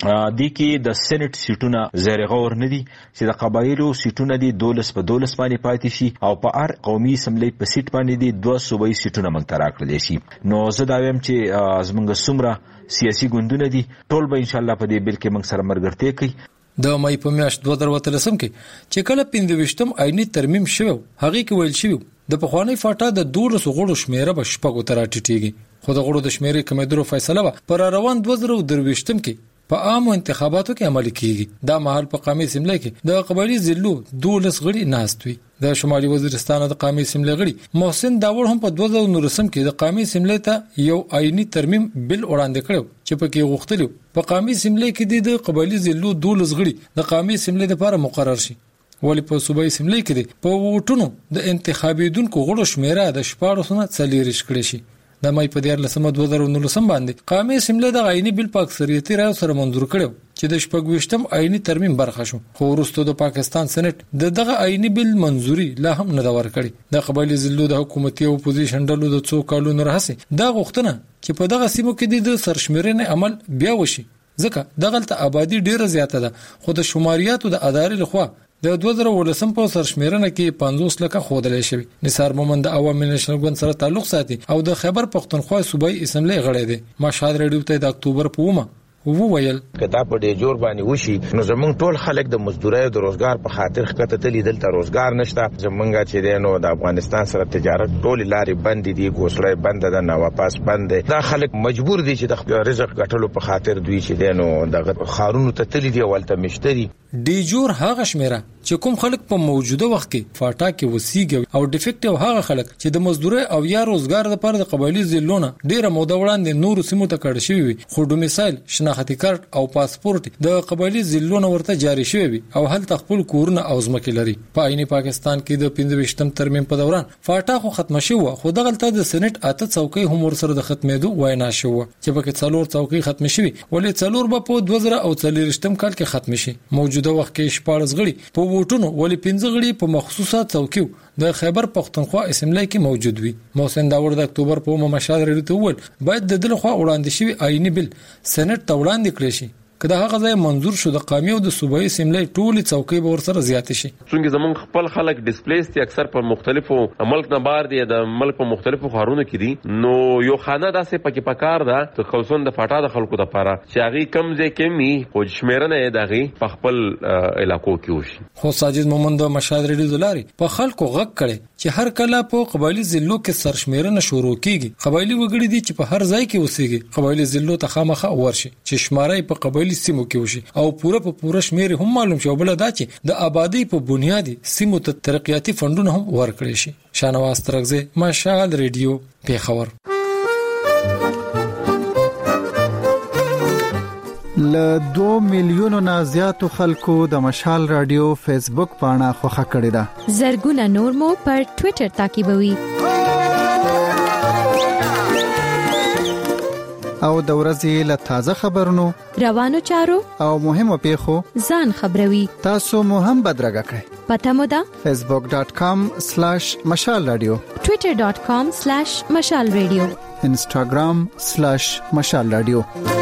د کې د سېنات سیټونه زیرغه ور نه دي چې د قبایلو سیټونه دي دولس په دولس باندې پاتې شي او په هر قومي اسمبلی په سیټ باندې دي دوه صوبایي سیټونه منتر کړل شي. نو زه دا وایم چې زمونږ سمره سیاسي ګوندونه دي ټول به ان شاء الله په دې بل کې موږ سره مرګرتي کوي. د مې په میاشت دوه زره اتلسم کې چې کله پنځويشتم آئینی ترمیم شوی هغه کې ویل شوی د پخوانی فاټا د دولس غړو شمیره به شپږو تر ټیټیږي خو د غړو د شمیرې کمیدرو فیصله و پر روان دوه زره درويشتم کې په عامو انتخاباتو کې عملي کیږي. دا مهال په قومي اسمبلی کې د قبایلی ضلعو دولس غړي ناست وي. د شمالي وزیرستان د قومي اسمبلی غړي محسن داوړ هم په دوه زره نولسم کې د قومي اسمبلی ته یو آئینی ترمیم بل وړاندې کړو چې پکې غوښتل په قومي اسمبلی کې د قبایلی ضلعو دولس غړي د قومي اسمبلی لپاره مقرر شي. ولی په صوبایي اسمبلی کې په ووټونو د انتخابیدونکو غړو شمیره د شپږ سنه څلور کړي شي. د مې په دیار لسمه دوه زره نولسم باندې قومي اسمبلی د آئینی بل په اکثریتي رای سره منظور کړو چې د شپږويشتم آئینی ترمیم برخه شو. خو وروسته د پاکستان سېنات د دغه آئینی بل منځوري لا هم نه دا ورکړي. د قبایلی ضلعو د حکومتي او اپوزیشن ډلو د څو کالونو راهسي دا غوښتنه چې په دغه سیمو کې د سرشمیرنې عمل بیا وشي ځکه دغلته آبادی ډیره زیاته ده، خو د شماریاتو د ادارې لخوا د دوه زره ولسم په سرشمیرنه کې پنځوس لکه ښودل شوی. نثار مومند د عوامي نېشنل ګوند سره تعلق ساتي او د خیبر پښتونخوا صوبایي اسمبلی غړی دی. مشهد ریډیو ته د اکتوبر په اومه وویل کدا په دې جوړ باندې وشي نو زمونږ ټول خلک د مزدورۍ او د روزګار په خاطر خطه تللی دلته روزګار نشته. زمونږ چې دی نو د افغانستان سره تجارت ټول لارې بند دي، ګوسړې بند ده، نه واپس بند ده. دا خلک مجبور دي چې د رزق ګټلو په خاطر دوی چې دی نو د خارونو ته تللی دي ولته مشتري ډی جوړ هغه شمیره چې کوم خلک په موجوده وخت کې فاټا کې وسیږي او ډیفیکټیو هغه خلک چې د مزدورۍ او یا روزګار لپاره د قبایلی ځلونه ډیره موده وړاندې نور سیمو ته کډ شوی وي، خو ډومیسایل شناختی کارت او پاسپورت د قبایلی ځلونه ورته جاری شوی وي او هلته خپل کورونه او ځمکې لري. په عین پاکستان کې د پنځه ویشتم ترمیم په دوران فاټا خو ختم شوه، خو دغلته د سېنات اته څوکۍ هم ورسره د ختمېدو وینا شوه چې پکې څلور څوکۍ ختم شوي، ولې څلور به په دوه زره او څلوېښتم کال کې ختم شي. موجوده وخت کې شپږ غړي په ووټونو ولې پنځه غړي په مخصوصه څوکیو د خیبر پښتونخوا اسمبلی کې موجود وي. محسن داور د اکتوبر په اومه مشهد ریډیو ته وویل باید د دل خوا وړاندې شوی آئینی بل سېنات ته وړاندې کړی شي. کله هغه ځای منظور شو د قومي او د صوبایي اسمبلی ټولې څوکۍ به ورسره زیات شي. څنګه زمون خپل خلک ډیسپلیس دي اکثر په مختلفو ملک نه بار دي، د ملک په مختلفو ښارونو کې دي، نو یو خانه داسې پکې پکار ده د خصوصا د فاټا د خلکو لپاره چې هغه کم ځای کمی او شمیرنه یې دغه په خپل علاقو کې وشي. خو ساجد مومند مشهد ریډیو دلاري په خلکو غږ کړي چې هر کله په قبایلی ضلعو کې سرشمیرنه شروع کیږي، قبایلی وګړي دي چې په هر ځای کې اوسېږي قبایلی ضلعو ته خامخا ورشي چې شمارای په قبایلی سیمو کې وشي او پوره په پوره شمیر هم معلوم شي، بل دا چې د آبادی په بنیادی سیمو ته ترقیاتي فندونه هم ورکړي شي. شانواز ترغزه مشهد ریډیو پیښور. ل دوه میلیونو نه زیاتو خلکو د مشال رادیو فیسبوک پاڼه خوښه کړې ده. زرګونه نور مو پر ټوئیټر تعقیبوي او د ورځې له تازه خبرونو روانو چارو او مهمو پیښو ځان خبروي. تاسو مو هم بدرګه کړئ. پته مو ده facebook dot com slash mashal radio twitter dot com slash mashal radio instagram slash mashal radio.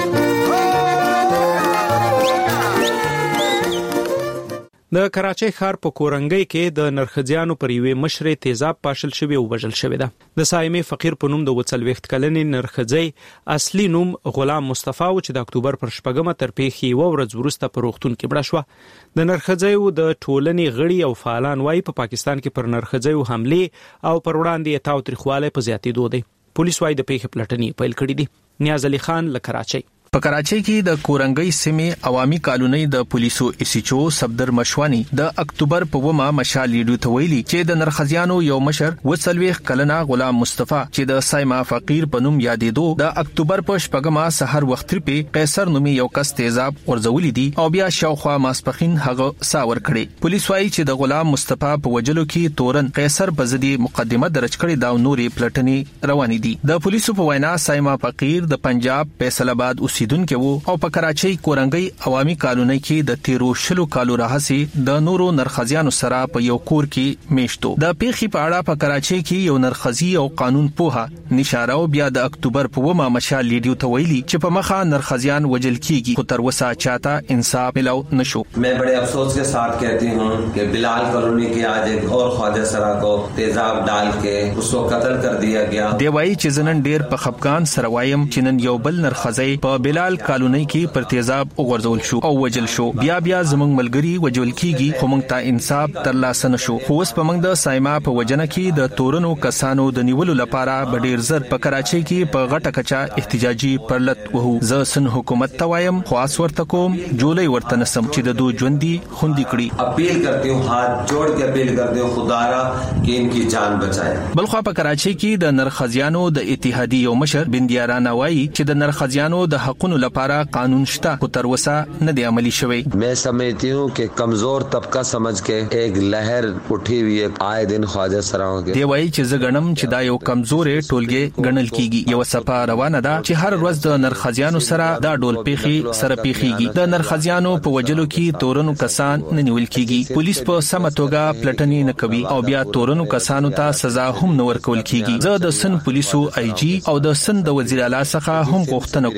د کراچۍ ښار په کورنګۍ کې د نرخځیانو پر یوې مشرې تیزاب پاشل شوی او وژل شوی ده. د سایمې فقیر په نوم د وڅلويخت کلنې نرخځي اصلي نوم غلام مصطفی او چې د اکتوبر پر شپږمه تر پیښې و ورځ وروسته په روغتون کې مړه شو. د نرخځیو د ټولنې غړي او فعالان وايي په پاکستان کې پر نرخځیو حمله او پر وړاندې تاو تریخواله په زیاتېدو دي. پولیس وايي د پیښې پلټنې پیل کړې دي. نیاز علي خان له کراچۍ. په کراچۍ کې د کورنګۍ سیمې عوامي کالونۍ د پولیسو ایسیچو صفدر مشوانی د اکتوبر په ومه مشال ریډیو ته ویلي چې د نرخزیانو یو مشر وسلويخ کلنا غلام مصطفی چې د سایما فقیر په نوم یادېدو د اکتوبر په شپږمه سحر وخت په قیصر نومي یو کس تیزاب ورزولې دي او بیا شاوخوا ماسپخین هغه ساور کړي. پولیس وايي چې د غلام مصطفی په وجلو کې تورن قیصر بزدي مقدمه درج کړي دا نورې پلټنې روانې دي. د پولیسو په وینا سایما فقیر د پنجاب فیصل آباد اوسیدونکو او په کراچۍ کورنګۍ عوامي کالونۍ کې د تیرو شلو کالو راهسي د نورو نرخزیانو سره په یو کور کې میشتو. د پیښې په اړه په کراچۍ کې یو نرخزی او قانون پوها نشاره او بیا د اکتوبر په ومه مشال ریډیو ته ویلي چې په مخه نرخزیان وجل کیږي خو تر وسه چاته انصاف ملو نشو. मैं बड़े अफसोस के साथ कहती हूँ कि बिलाल कॉलोनी के आज एक और ख्वाजा सरा को तेजाब डाल के उसको कत्ल कर दिया गया. دی وايي چې زنن ډیر په خپګان سره وایم چې نن یو بل نرخزی په بلال کالونۍ کې پر تیزاب وګرځول شو او وجل شو. بیا بیا زمنګ ملګری وجول کیږي خو موږ ته انصاف ترلاسه نشو. خو اوس په موږ د سایما په وجنه کې د تورنو کسانو د نیولو لپاره بډیر زر په کراچۍ کې په غټه کچا احتجاجي پرلط وو. زه سن حکومت ته وایم خاص ورته کوم جولای ورته نسم چې د دوه ژوندۍ خوندې کړي. اپیل کرتی ہوں ہاتھ جوڑ کے اپیل کرتی ہوں خدا را کہ ان کی جان بچائے. بلخوا په کراچۍ کې د نرخزیانو د اتحادیې یو مشر بندیارانه وايي چې د نرخزیانو د حقونو لپاره قانون شته خو تر وسه نه دی عملی شوی. मैं समझती हूँ कि कमजोर तबका समझ के एक लहर उठी हुई है आए दिन ख्वाजा सराओं के. دی وايي چې زګنم چې دا یو کمزورې ټولګي ګڼل کیږي. یو صفه روانه ده چې هر ورځ د نرخزیانو سره دا ډول پیخي سره پیخيږي. د نرخزیانو په وجلو کې تورنو کسان نه نیول کیږي. پولیس په سم توګه پلټنې نه کوي او بیا تورنو کسانو ته سزا هم نه ورکول کیږي. زه د سن پولیسو آی جی او د سن د وزیر اعلی څخه هم غوښتنه کوم چې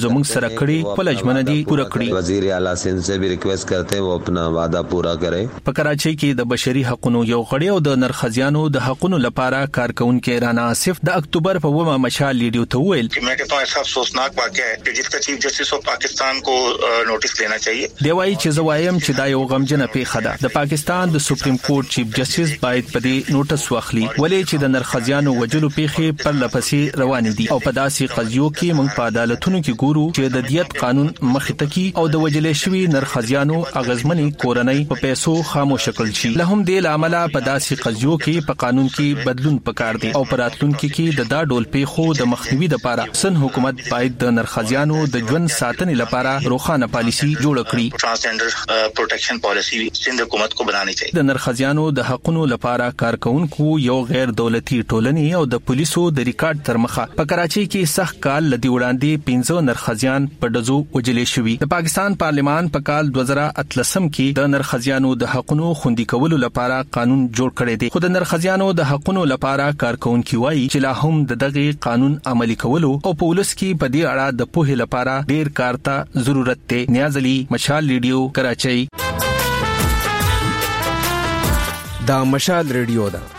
زموږ سره کړي خپل ژمنه دي پوره کړي. وزیر اعلی سندھ سے بھی ریکویسٹ کرتے ہیں وہ اپنا وعدہ پورا کرے. په کراچۍ کې د بشري حقوقو یو غړی او د نرخزیانو د حقوقو لپاره کارکونکو رانا آصف د اکتوبر په ومه مشال لیډیو ته ویل मैं कहता हूं ऐसा अफसोसनाक वाकया है कि जिसका चीफ जस्टिस ऑफ पाकिस्तान को नोटिस लेना चाहिए. دی وايي چې زوایم چې دا یو غمجنه پیښه ده. د پاکستان د سپریم کورټ چیف جسټس باید په دې نوټس واخلي ولې چې د نرخزیانو وجلو پیښې پر لپسې روان دي او په داسې قضیو کې موږ په عدالتونو کې ګورو چې د دیت قانون مخې ته کی او د وجلې شوی نرخزیانو اغزمنی کورنۍ په پیسو خاموش کړل شي. لهم دې لامل په داسې قضیو کې په قانون کې بدلون پکار دي او پراتلونکو کې د دا ډول پیښو د مخنیوي لپاره سن حکومت باید د نرخزیانو د ژوند ساتنې لپاره روښانه پالیسی جوړ کړي. ټرانسجنډر پروټیکشن پالیسی سند حکومت کو بنانی چاهیے. د نرخزیانو د حقوقو لپاره کارکونکو یو غیر دولتي ټولنې او د پولیسو د ریکارډ تر مخه په کراچۍ کې سخت کال لدی وړاندې پنځه نرخزیان په دزو وجلې شوی. د پاکستان پارلیمان په کال دوه زره اتلسم کې د نرخزیانو د حقوقو خوندي کولو لپاره قانون جوړ کړی دی. خو د نرخزیانو د حقوقو لپاره کارکونکو وایي چې لا هم د دغه قانون عملي کولو او په ولس کې په دې اړه د پوهې لپاره ډیر کار ته ضرورت دی. نیاز علي، مشال ریډیو، کراچۍ. دا مشال ریډیو ده.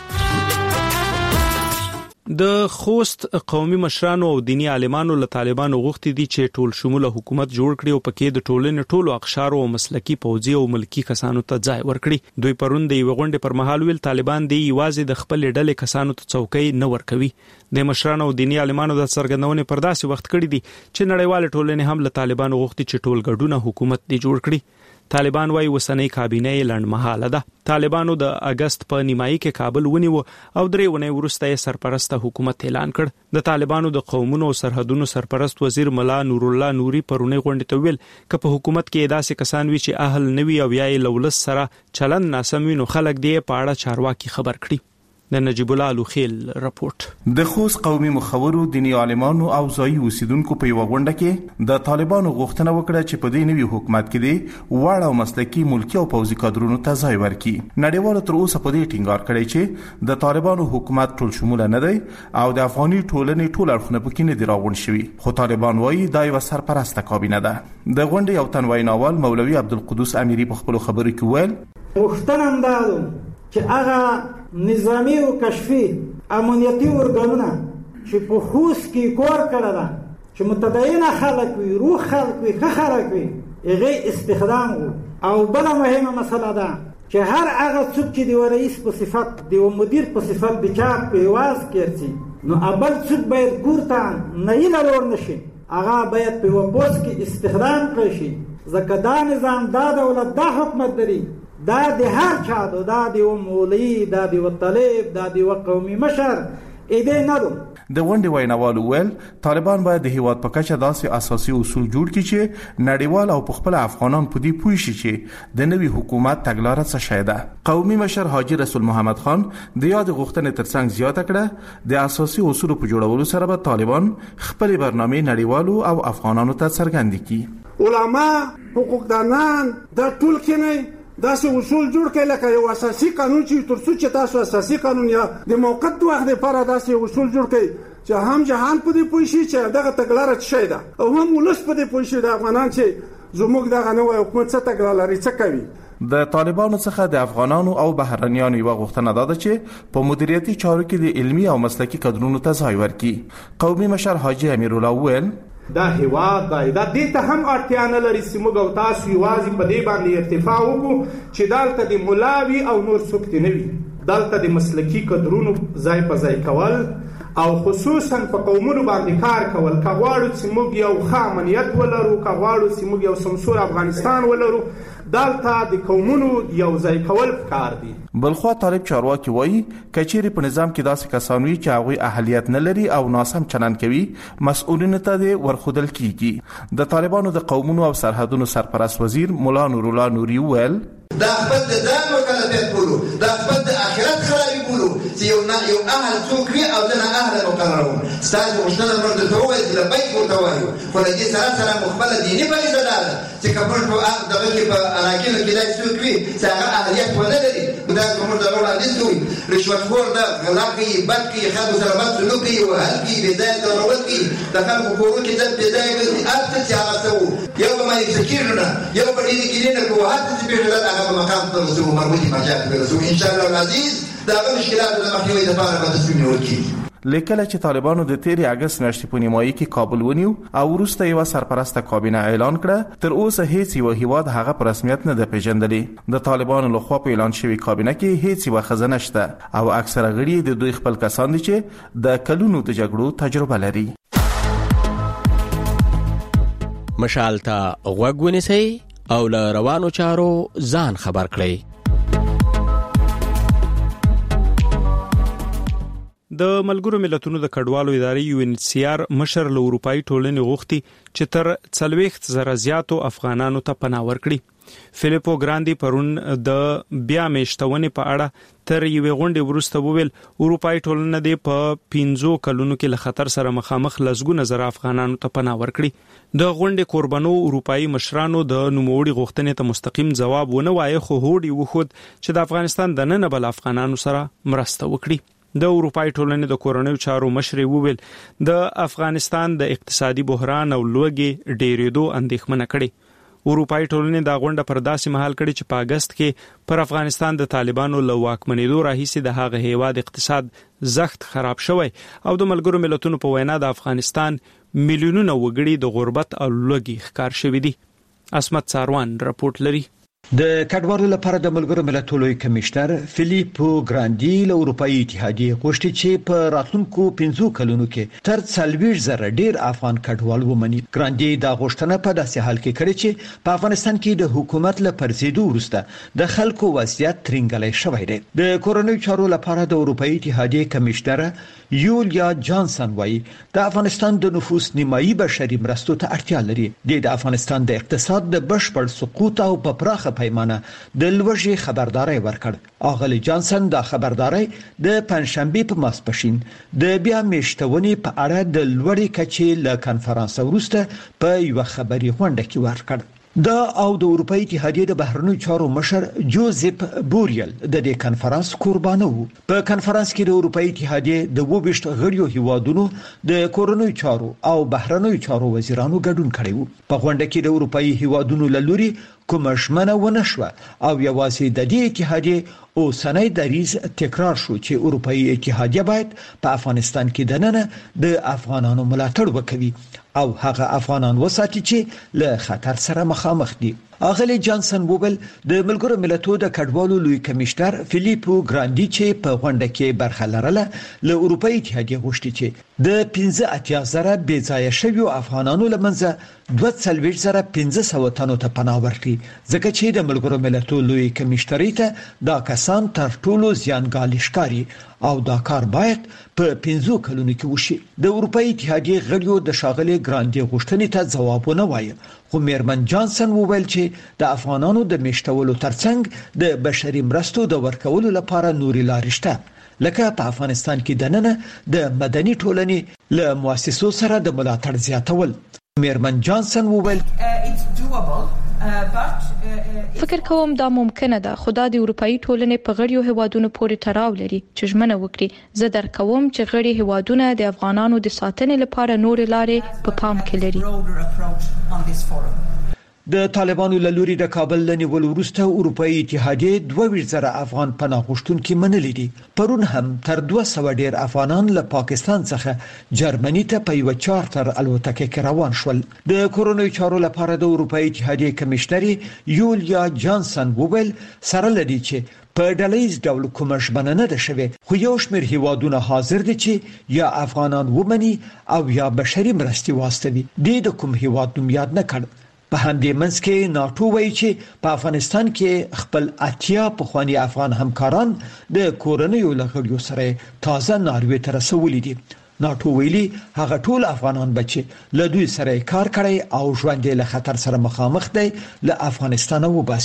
د خوست قومي مشرانو او دینی عالمانو له طالبانو غوښتي دي چې ټول شموله حکومت جوړ کړي او پکې د ټولنې ټولو اقشار او مسلکی پوځي او ملکی کسانو ته ځای ورکړي. دوی پرون د یو غونډې پر مهال ویل طالبان دی یوازې د خپل ډلې کسانو ته څوکۍ نه ورکوي. د مشرانو او دینی عالمانو د څرګندونې پر داسې وخت کړی دي چې نړیوال ټولنې هم له طالبانو غوښتي چې ټول ګډونه حکومت دی جوړ کړي. طالبان وايي وسنۍ کابینه لړمحاله ده. طالبانو د اگست په نیمایي کې کابل ونیو او درې ونې وروسته یې سرپرسته حکومت اعلان کړ. د طالبانو د قومونو او سرحدونو سرپرست وزیر ملا نور الله نوري پرونی غونډې ته ویل چې په حکومت کې داسې کسان وي چې اهل نوي او یا لولس سره چلن ناسم وي نو خلک دی په اړه چارواکي خبر کړي. د نجیب الله الوخیل رپورت. د خوست قومي مخورو دینی عالمانو او ځایي اوسیدونکو په یو غونډه کې د طالبانو غوښتنه وکړه چې په دې نوي حکومت کې دی وړ او مسلکي ملکی او پوځي کادرونو ته ځای ورکړي. نړیوالو تر اوسه په دې ټینګار کړی چې د طالبانو حکومت ټول شموله نه دی او د افغاني ټولنې ټول اړخونه پکې نه دي راغونډ شوي. خو طالبان وايي دا یو سرپرسته کابینه ده. د غونډې یو تن ویناوال مولوي عبدالقدوس امیری په خپل خبرو کې ویل غوښتنه هم دا ده چې هغه نظامی او کشفي امنیتي ورګانونه چې په خوست کې کار کړی ده چې متدینه خلک وي، روح خلک وي، ښه خلک وي، هغې استخدام وو. او بله مهمه مسله ده چې هر هغه څوک چې د رئیس په صفت د مدیر په صفت د چا په عوض ګرځي نو اول څوک باید کور ته نه لور نشي، هغه باید په یوه پوسټ کې استخدام کړی شي. ځکه دا نظام دا دولت دا حکومت لري دا د هر چا ده، دا د یو مولوي، دا د یو طالب، دا د یو قومي مشر ایدې نه ده. د غونډې ویناوالو ویل طالبان باید د هیواد په کچه داسې اساسي اصول جوړ کړي چې نړیوال او په خپل افغانان په دې پوه شي چې د نوي حکومت تګلاره څه شی ده. قومي مشر حاجی رسول محمد خان د یاد غوښتنې ترڅنګ زیاته کړه د اساسي اصولو په جوړولو سره به طالبان خپل برنامه نړیوالو او افغانانو ته څرګند کړي. علما، حقوقدانان دا ټول کې داسې اصول جوړ کړي لکه یو اساسي قانون چې تر څو چې تاسو اساسي قانون یا د موقت وخت لپاره داسې اصول جوړ کړي چې هم جهان په دې پوه شي چې دغه تګلاره څه شی ده او هم ولس په دې پوه شي د افغانان چې زموږ دغه نوی حکومت څه تګلاره لري، څه کوي. د طالبانو څخه د افغانانو او بهرنیانو یو غوښتنه ده چې په مدیریتي چارو کې د علمي او مسلکي کادرونو ته ځای ورکړي. قومي مشر حاجی امیرالله ویل دا هیواد دا دا دې ته هم اړتیا نه لري چې موږ او تاسو یوازې په دې باندې ارتفاع وکړو چې دلته د ملاوي او نور څوک نه وي. دلته د مسلکي کادرونو ځای په ځای کول او خصوصا په قومونو باندې کار کول که غواړو چې موږ یو ښه امنیت ولرو، که غواړو چې موږ یو سمسور افغانستان ولرو، دلته د قومونو یو ځای کول پکار دي. بلخوا طالب چارواکي وایي کچېرې په نظام کې داسې کسان وي چې هغوی اهلیت نه لري او ناسم چلند کوي مسؤلینو ته دې ورښودل کیږي. د طالبانو د قومونو او سرحدونو سرپرست وزیر ملا نور الله نوري ویل دا خپل د ځان مکلفیت بولو، دا خپل د آخرت خرابي بولو چې یو نه یو اهل څوک وي او د نه اهل مقررون ستاسو غوښتنه موږ ته ووایي چې لبیک ورته وایو خو له دې سره سره مخبله دیني فریضه ده چې که موږ په دغه کې په اراکینو کې داسې څوک وي چې هغه اهلیت ونه لري دا موږ دغه وړاندیز کوي رشوتخور ده غلا کوي بد کوي خلکو سره بد سلوک کوي وهل کوي بې ځایه ځورول کوي د خلکو کورو کې ځل بې ځایه ګرځي هر څه چې هغه څه وو یو به مایوسه کېږو نه یو به ډېرې ګیلې نه کوو هر څه چې پېښېدل هغه به مقام ته رسوو مربوطې مجال ته رسوو انشاءالله العزیز د هغه مشکلاتو د مخنیوي دپاره به تصمیم نیول کېږي. لیکله چې طالبانو د تیرې اگست میاشتې په نیمایي کې کابل ونیو او وروسته یو سرپرسته کابینه اعلان کړه، تر اوسه هیڅ یو هیواد هغه په رسمیت نه ده پیژندلی. د طالبانو لخوا په اعلان شوی کابینه کې هیڅ یو خزانه نشته او اکثره غړي د دوی خپل کسان دي چې د کلونو د جګړو تجربه لري. مشال ته غوږ ونیسئ او له روانو چارو ځان خبر کړئ. د ملګرو ملتونو د کډوالو ادارې یو ان سی آر مشر له اروپאי ټولنې غوښتي چې تر څلوېښت زره زیاتو افغانانو ته پناه ورکړي. فلیپو ګراندي پرون د بیا میشتونې په اړه تر یوې غونډې وروسته وویل اروپאי ټولنه د په پنځو کلونو کې له خطر سره مخامخ لسګونه زره افغانانو ته پناه ورکړي. د غونډې قربانو اروپאי مشرانو د نوموړي غوښتنې ته مستقیم ځواب ونه وایي، خو هوډ یې وښود چې د افغانستان دننه بل افغانانو سره مرسته وکړي. د اروپאי ټولنې د کورونیو چارو مشر وویل د افغانستان د اقتصادي بحران او لوږې ډېرېدو اندېښمنه کړي. اروپאי ټولنې دا غونډه پر داسې مهال کړي چې په اگست کې پر افغانستان د طالبانو له واکمنېدو راهیسې د هغه هیواد اقتصاد زخت خراب شوی او د ملګرو ملتونو په وینا د افغانستان میلیونونه وګړي د غربت او لوږې ښکار شوي دي. عصمت ساروان راپورټ لري. د کډوالو لپاره د ملګرو ملتونو کمشنر فلیپو ګراندي له اروپאי اتحادیې غوښتي چې په راتلونکو پنځو کلونو کې تر څلوېښت زره ډیر افغان کډوال ومني. ګراندي دا غوښتنه په داسې حال کې کړې چې په افغانستان کې د حکومت له پرځېدو وروسته د خلکو وضعیت ترنګلې شوی دی. د کورونیو چارو لپاره د اروپאי اتحادیې کمشنر یولیا جانسن وايي د افغانستان د نفوس نیمایي بشري مرستو ته اړتیا لري. د افغانستان د اقتصاد د بشپړ سقوط او په پراخه پیمانه د لوږې خبرداري ورکړ. اغلی جانسن دا خبرداري د پنځشنبه په ماسپښین د بیا میشتونې په اړه د لوړې کچې له کانفرنس وروسته په یو خبري غونډه کې ورکړ. دا او د اروپאי اتحادیې د بهرنیو چارو مشر جوزف بوریل د دې کانفرنس قربانه وو. په کانفرنس کې د اروپאי اتحادیې د وویشت غړیو هیوادونو د کورونیو چارو او بهرنیو چارو وزیرانو ګډون کړی وو. په غونډه کې د اروپאי هیوادونو لوري کومه ژمنه ونه شوه او یوازې د دې اتحادیې او سنۍ دریز تکرار شو چې اروپאי اتحادیه باید په افغانستان کې دننه د افغانانو ملاتړ وکړي او هغه افغانان وساتي چې له خطر سره مخامخ دي. اغلی جانسن وویل د ملګرو ملتونو د کډوالو لوی کمشنر فلیپو ګراندي چې په غونډه کې برخه لرله له اروپאי اتحادیې غوښتي چې د پنځه اتیا زره بې ځایه شویو افغانانو لمنځه دوه څلوېښت زره پنځه سوه تنو ته پناه ورکړي، ځکه چې د ملګرو ملتونو لوی کمشنري ته دا کسان تر ټولو زیانګالي ښکاري او دا کار باید په پنځو کلونو کې وشي. د اروپאי اتحادیې غړیو د ښاغلي ګراندي غوښتنې ته ځواب ونه وایي، خو میرمن جانسن وویل چې د افغانانو د میشتولو ترڅنګ د بشري مرستو د ورکولو لپاره نوري لارې شته، لکه په افغانستان کې دننه د مدني ټولنې له مؤسسو سره د ملاتړ زیاتول. میرمن جانسن وویل فکر کوم دا ممکنه ده، خو دا د اروپאי ټولنې په غړیو هیوادونو پورې تړاو لري چې ژمنه وکړي. زه درکوم چې غړي هیوادونه د افغانانو د ساتنې لپاره نور لارې په پام کې لري. د طالبانو له لوري د کابل لنیول وروسته اروپאי اتحادیې دوه ویشت زره افغان پناه غوښتونکي منلي دي. پرون هم تر دوه سوه ډیر افغانان له پاکستان څخه جرمني ته په یو چارټر الوتکه کې روان شول. د کورونیو چارو لپاره د اروپאי اتحادیې کمشنري یولیا جانسن وویل سره لدی چې په ډلهیز ډول کومه ژمنه نه ده شوې، خو یو شمېر هیوادونه حاضر دي چې یا افغانان ومني او یا بشري مرستې واستوي. دې د کوم هیواد نوم یاد نه کړ. په همدې منځ کې ناتو وایي چې په افغانستان کې خپل اتیا پخوانی افغان همکاران د کورنیو لغړیو سره تازه ناروې ته رسولي دي. ناتو ویلي هغه ټول افغانان بچي له دوی سره کار کوي او ژوند له خطر سره مخامخ دي له افغانستان وباسي.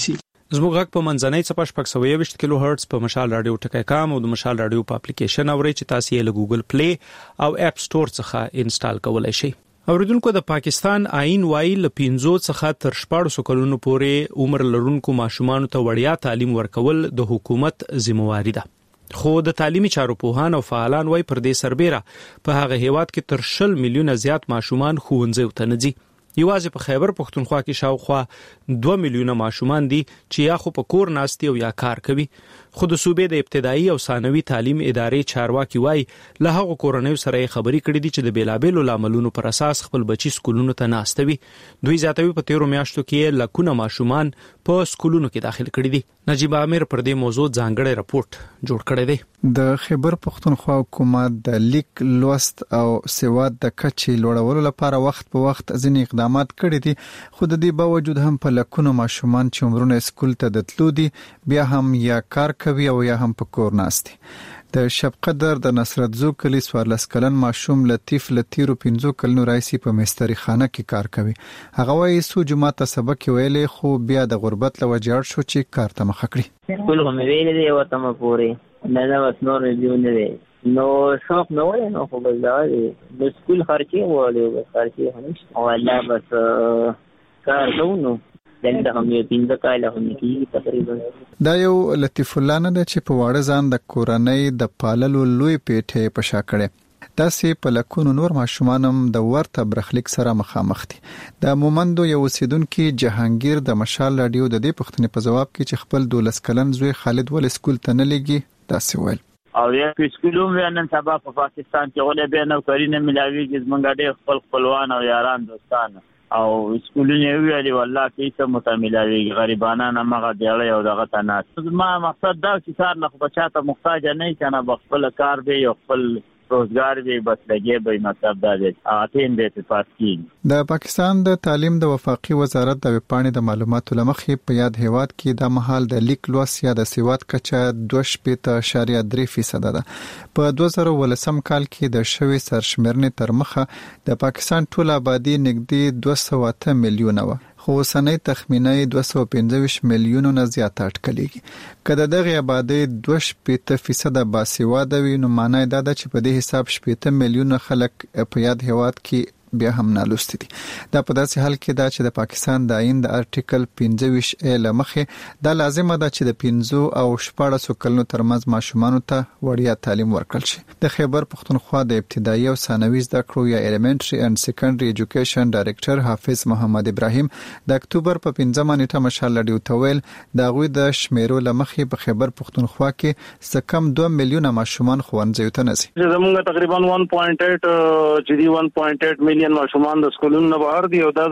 زموږ غږ په منځنۍ څپه شپږ سوه یوویشت کیلو هرتز په مشال رادیو ټکی کام او د مشال رادیو په اپلیکیشن اورئ چې تاسو یې له ګوګل پلی او اپ سٹور څخه انسټال کولای شئ. اوریدونکو د پاکستان آئین وايي له پنځو څخه تر شپږ کلونو پورې عمر لرونکو ماشومان ته وړیا تعلیم ورکول د حکومت ذمہواری ده. خو د تعلیمي چارو پوهان او فعالان وايي پر دې سربېره په هغه هیواد کې تر شل میلیونه زیات ماشومان ښوونځي ته نه ځي. یوازې په خیبر پښتونخوا کې شاوخوا دوه میلیونه ماشومان دي چې یا خو په کور ناستي او یا کار کوي. خو د صوبې د ابتدایي او ثانوي تعلیم ادارې چارواکي وایي له هغو کورنیو سره یې خبرې کړې دي چې د بیلابېلو لاملونو پر اساس خپل بچي سکولونو ته ناستوي. دوی زیاتوي په تیرو میاشتو کې لکونه ماشومان په سکولونو کې داخل کړي دي. نجیب عامر پر دې موضوع ځانګړی راپورټ جوړ کړی دی. د خیبر پښتونخوا حکومت د لیک لوست او سواد د کچې لوړولو لپاره وخت په وخت ځینې اقدامات کړي دي، خو د دې باوجود هم په لکونو ماشومان چې عمرونه سکول ته د تلو دي بیا هم یا کار کوي او یا هم په کور ناستي. د شب قدر د نصرت زو کلی سوارلس کلن ماشوم لطیف لطیرو پنځو کلنو رئیسی په مستری خانه کې کار کوي. هغه وايي سو جمعه ته سبق ویلې خو بیا د غربت له وجې شو چې کار ته مخ کړی. ټول هم ویلې دی او تم پورې نه نه وس نور دیو نه دی نو شوق نه وای نو خو بل دا د سکول خرچي وړي او خرچي هنيش او الله بس کار کوو دلته هم یو پینځه کاله هم کیږي تقریبا. دا یو لطیف الله نه چې په واړه ځان د کورنۍ د پاللو لوی پیټه په شا کړي. دا سي په لکونو نور ماشومان هم د ورته برخلیک سره مخامخ دي. د مومندو یو اوسیدونکو جهانگیر د مشال رادیو د دې پښتنې په جواب کې چې خپل دولس کلن زوی خالد ول سکول ته نه لګي دا سی ویل. او یا سکولوم نن سبا په پاکستان کې ولې به نو کارینه ملاوي چې زمونږ ډېر خپل خپلوان او یاران دوستان او سکولونه ویلي والله کې څه متملاوي غریبانه نه مغه دیړې او دغه تناس. ما مقصد دا چې کار نه بچاته محتاج نه کنه بخپل کار به یو خپل روزګار به بس لګي به مطلب دا دی اته دې په پاس کې. د پاکستان د تعلیم د وفاقي وزارت د وپاڼې د معلوماتو لمخې په یاد هیواد کې د محل د لیک لوست یا د سواد کچه دوه شپږ اشاریه درې فیصد ده. په دوه زره ولسم کال کې د شوي سرشمېرنې تر مخه د پاکستان ټول آبادی نږدې دوه سوه اته میلیونه و، خو سنې تخمینای دوه سوه پنځه میلیونو نه زیات اټکلېږي. کله دغه آبادی دوه شپږ فیصد باسواده وي نو معنی دا ده چې په دې حساب شپږ میلیونه خلک په یاد هیواد کې بیا هم نالوستي دي. دا په داسې حال کې دا چې د پاکستان د آئین د ارټیکل پنځه ویشت ا لمخې دا لازمه ده چې د پنځو او شپږ کلونو ترمنځ ماشومانو ته وړیا تعلیم ورکړل شي. د خیبر پښتونخوا د ابتدایي او ثانوي زده کړو یا الیمنټري اند سیکنډري ایجوکیشن ډایریکټر حافظ محمد ابراهیم د اکتوبر په پنځمه نیټه مشال رادیو ته ویل دا غوي د شمیرو لمخې په خیبر پښتونخوا کې سکم دوه میلیونه ماشومان ښوونځیو ته نزي. زموږ تقریبا one point eight چې دی one point eight میلیون ماشومان د سکولونو نه بهر دي او دا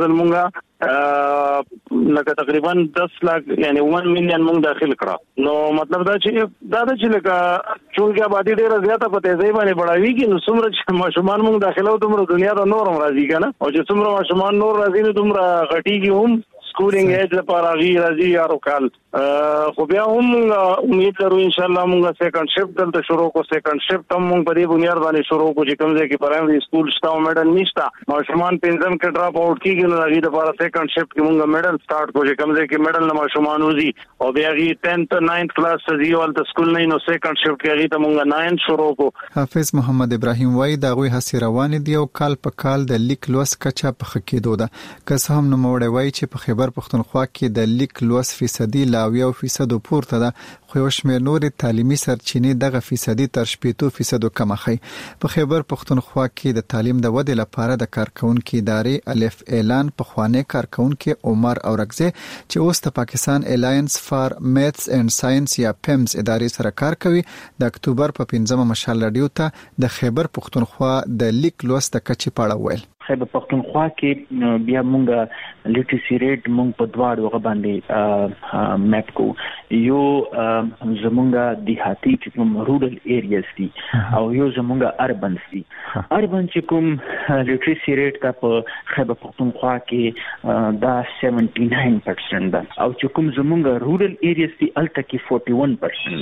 زموږه لکه تقریبا دس لک یعنی one میلیون موږ داخل کړه. نو مطلب دا چې دا چې لکه چونګه آبادی ډیره زیاته په تیزی باندې بڑھاویږي نو څومره چې ماشومان موږ داخله او تمره دنیا ته نور راځي کنه او چې څومره ماشومان نور راځي نو تمره غټیږي هم سکولینګ ایج لپاره غي راځي یارو کال خو بیا هم امید لرو ان شاء الله موږ سیکنډ شفت دلته شروع کو. سیکنډ شفت هم موږ په دې بنیاد باندې شروع کو چې کوم ځای کې پرایمري سکول شته او میډل نشته ماشومان پنځم کې ډراپ اوټ کیږي نو غي لپاره سیکنډ شفت کې موږ میډل سٹارټ کو چې کوم ځای کې میډل نه ماشومان وزي او بیا غي tenth ninth کلاس ته ځي ولته سکول نه نو سیکنډ شفت کې غي ته موږ nine شروع کو. حافظ محمد ابراهیم وايي دا غوي هڅې روان دي او کال په کال د لیک لوست کچه په خکېدو ده. که څه هم نو موړی وايي چې په خیبر پښتونخوا کې د لیک لوست فیصدي لاوي او فیصد پورته ده، خو یو شمېر نور تعلیمي سرچینې دغه فیصدي تر شپږ فیصد کم اخی. په خیبر پښتونخوا کې د تعلیم د ودې لپاره د کارکونکو ادارې الف اعلان په خوانه کارکونکو عمر اورغزه چې اوس د پاکستان الاینس فار میثس اینڈ ساينس یا پیمز ادارې سره کار کوي د اکتوبر په پنځمه مشال رادیو ته د خیبر پښتونخوا د لیک لوست کچې پاړه ویل. خیبر پښتونخوا کې بیا مونږه لیټریسي ریټ مونږ په دواړو غو باندې میپ کو. یو زمونږه دیهاتي چې کوم رورل ایریاز دي او یو زمونږه اربن دي. اربن چې کوم لیټریسي ریټ کا په خیبر پښتونخوا کې دا seventy-nine percent ده او چې کوم زمونږه رورل ایریاز دي الته کې forty-one percent ده.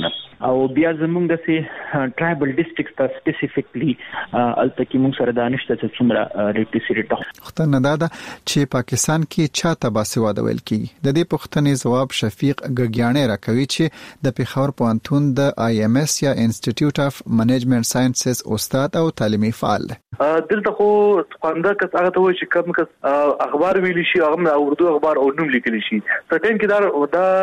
او بیا زمونږ د سي ټرایبل ډیسټریکټس ته سپیسیفیکلی الته کې موږ سره دانشته چې څومره لیټریسي ریټ وختونه دا ده چې پاکستان کې چاته باسواده ویل کیږي. د دې پوښتنې جواب شفیق ګګیانې راکوي چې د پیښور پوهنتون د آی ایم ایس یا انسټیټیوټ اف منیجمنت ساينسز استاد او تعلیمي فعال دی. دلته خو خواندہ کس هغه ته وایي چې کوم کس اخبار ویلی شي هغه اردو اخبار او نوم لیکلی شي سټیم کې دا دا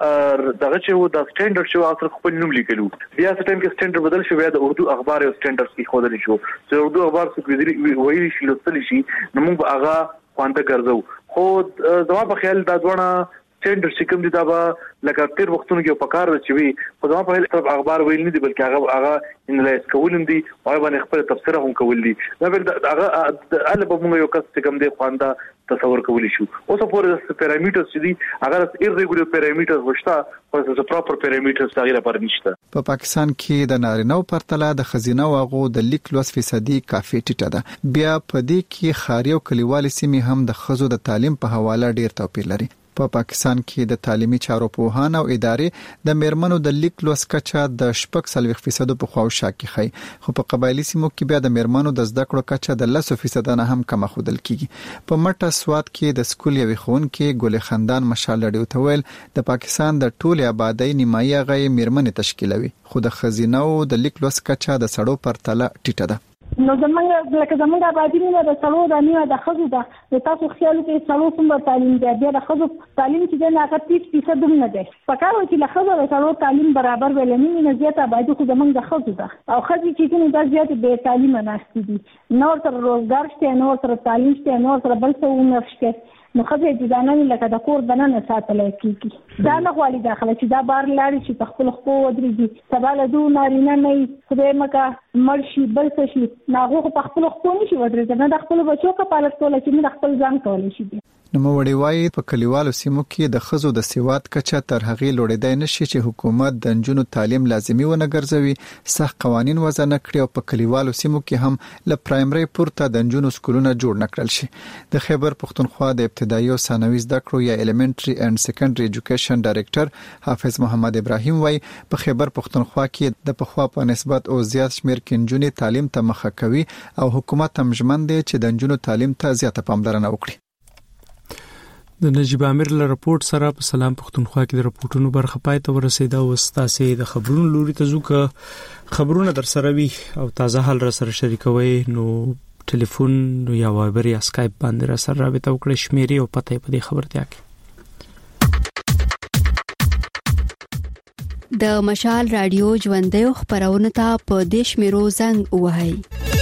دغه چې و د سټانډرډ شو اثر خپل نوم لیکلو بیا سټیم کې سټانډرډ بدل شو بیا د اردو اخبار او سټانډرډ کې خودل شو چې اردو اخبار څه ویلی شي لوستل شي نو موږ هغه خواندہ ګرځو. خو زما په خیال دا ځوانه سټانډرډ چې کوم دي دا به لکه تیر وختونو کې په کار چې وي خو زما په خیال اخبار ویل نه دي بلکې هغه هغه انلایز کولم دي او باندې خپل تفسیر هم کول دي دا بل هغه ال په موږ یو کس چې کوم دي خواندا تصور کولی شو. اوس په اړه پیرامیټرز چې دي هغه ایرریګولر پیرامیټرز وشته او د پراپر پیرامیټرز تغیر پر نشته. په پاکستان کې د نارینه او پرتله د خزینه واغو د لیک لوس فیصدي کافي ټیټه ده. بیا په دې کې خاریو کلیوالي سیمې هم د خزو د تعلیم په حواله ډیر توپیر لري. په پا پاکستان کې د تعلیمي چارو پوهان او ادارې د میرمنو د لیک لوس کچه د شپږ سلويخ فیصد په خواوشا کې خي خو په قبایلی سیمو کې بیا د میرمنو د زده کړو کچه د لس فیصد نه هم کم خودل کیږي. په مټه سواد کې د سکول یوې خون کې ګل خندان مشال لړیو تویل د پاکستان د ټولي آبادی نیمایي غي میرمنې تشکیلوي خو د خزینه او د لیک لوس کچه د سړو پرتله ټیټه ده. نو زمونږ لکه زمونږ آبادی نه د څلور د نیمه د خزو ده د تاسو خیال کې څلور څومره تعلیم دی بیا د خزو تعلیم چې د هغه تیس فیصد هم نه دی په کار چې له خزو د څلور تعلیم برابر ولنی نه زیات آبادی خو زمونږ د خزو ده او خزي چې کوم د زیات به تعلیم نه استدي نور تر روزګار شته نور تر تعلیم شته نور تر بل څه ونرشته نو خزه د ځانانه لکه د کور دننه ساتل کیږي دا نه غواړي داخله چې دا بار لاړ شي په خپل خو ودرېږي سباله دو نارینه نه خدای مکه مرشي بل څه شي ناغه په خپل خو نشي ودرېږي نه د خپل بچو کپالت کول چې نه خپل ځان کول شي. نو وړي وایي په کلیوالو سیمو کې د خزو د سیواد کچه تر هغې لوړېدای نشي چې حکومت د نجونو تعلیم لازمي ونه ګرځوي سخت قوانين وضع نکړي او په کلیوالو سیمو کې هم ل پرایمري پورته د نجونو سکولونه جوړ نکړل شي. د خیبر پښتونخوا د ابتدایي او ثانوي زده کړو یا الیمنټري اینڈ سیکنډري ایجوکیشن ډایریکټر حافظ محمد ابراهیم وایي په خیبر پښتونخوا کې د پخوا په نسبت او زیات شمیر کې نجونې تعلیم ته مخه کوي او حکومت هم ژمن دی چې د نجونو تعلیم ته زیاته پاملرنه وکړي. د نجیب امیر له راپورټ سره په سلام پښتونخوا کې د راپورټونو برخه پای ته ورسېده او ستاسو د خبرونو لوري ته ځکه خبرونه در سره وي او تازه حال را سره شریکوي نو ټلیفون یا وایبر یا اسکایپ باندې را سره رابطه وکړئ شمیرې او پته په دې خبرتیا کې. د مشال رادیو ژوندې خبرونه ته په دیش میرو زنګ وهاي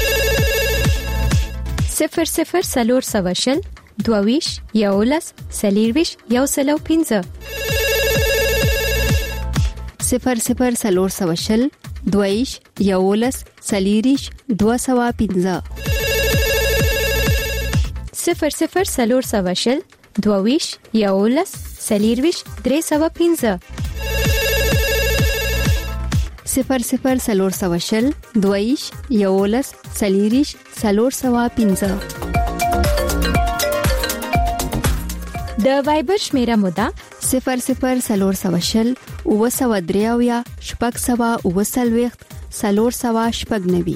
صفر صفر سلور سواشل دوویش یولس سلیرویش یو سلو پینزه صفر صفر سلور سواشل دوویش یولس سلیریش دو سوا پینزه صفر صفر سلور سواشل دوویش یولس سلیرویش درې سوا پینزه صفر صفر سلور سواشل دوویش یولس سلیریش سلور سوا پینزه. د وایبر شمیره مودا صفر صفر سلور سواشل او سوا دریاویا شپږ سوا او سلويخت سلور سوا شپږ نوي.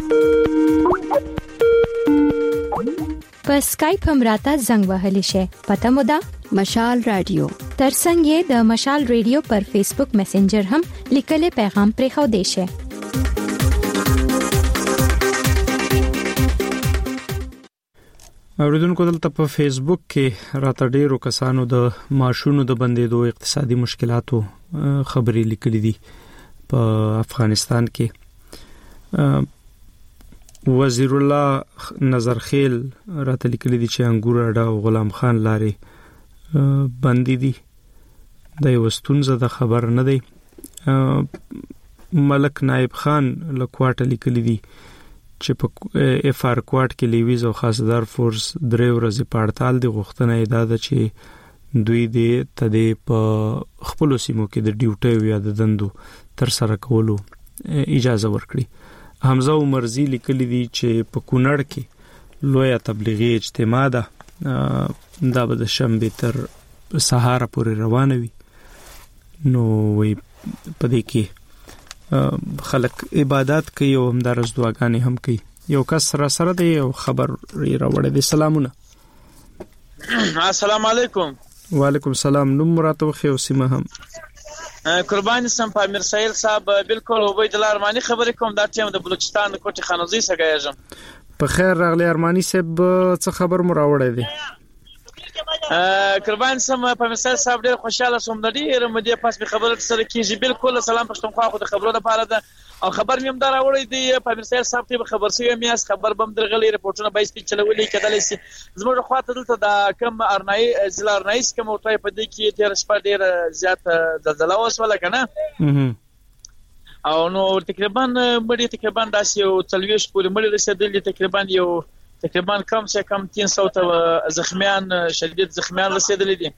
په اسکایپ هم راته زنګ وهلی شي پته مودا مشال رادیو ترڅنګ یې د مشال رادیو پر فیسبوک میسنجر هم لیکل پیغام پرې خو دی شي. اوریدونکو دلته په فیسبوک کې راته ډیرو کسانو د ماشونو د بندیدو اقتصادي مشکلاتو خبرې لیکلې دي. په افغانستان کې وزیر الله نظرخیل راته لیکلې دي چې انګور اډا او غلام خان لارې بندې دي. د یو ستونزه د خبر نه دی. ملک نائب خان لکواټه لیکلې دي چې په اف ار کوارټ کې لیویز او خاصدار فورس درې ورځې پړتال دی غوښتنه یې ده چې دوی دې تدې په خپل سیمو کې د ډیوټي یا د دندو تر سره کولو اجازه ورکړي. حمزه عمرزی لیکلی دی چې په کونړ کې لوی تبلیغي اجتماع ده دا به د شنبه تر سهار پورې روانه وي. نو وي په دې کې خلک عبادت کوي او همدارس دعاګانې هم کوي. یو کس را سره دی او خبر یې راوړی دی. سلامونه. السلام علیکم. وعلیکم السلام. نوم مراته وخی او سیمه هم. قربان سم په امیر سهیل صاحب بالکل عبید الله ارمانی خبرې کوم. دا ټیم د بلوچستان د کوټي خانوزي څخه یم. په خیر راغلی ارمانی صاحب، څه خبر مو راوړی دی؟ قربان سم په امیر سهیل صاحب ډیر خوشاله سوم. د ډیر مدې پاس به خبره سره کیږي. بالکل سلام پښتونخوا خو د خبرو لپاره ده او خبر مې هم دا راوړی دی. په امیر سهیل صاحب ته خبر سوی میاس خبر بم درغلی رپورټونه به سپیچ چلولې کېدل شي. زموږ خواته دلته د کم ارنای ضلع ارنای کوم ټای په دې کې تیر شپه ډیر زیات زلزلہ وسوله کنه او نو تقریبا مړي تقریبا داسې یو څلويش پورې مړي رسیدلي. تقریبا یو تقریبا کم سے کم تین سو ته زخمیان شدید زخمیان رسیدلي دي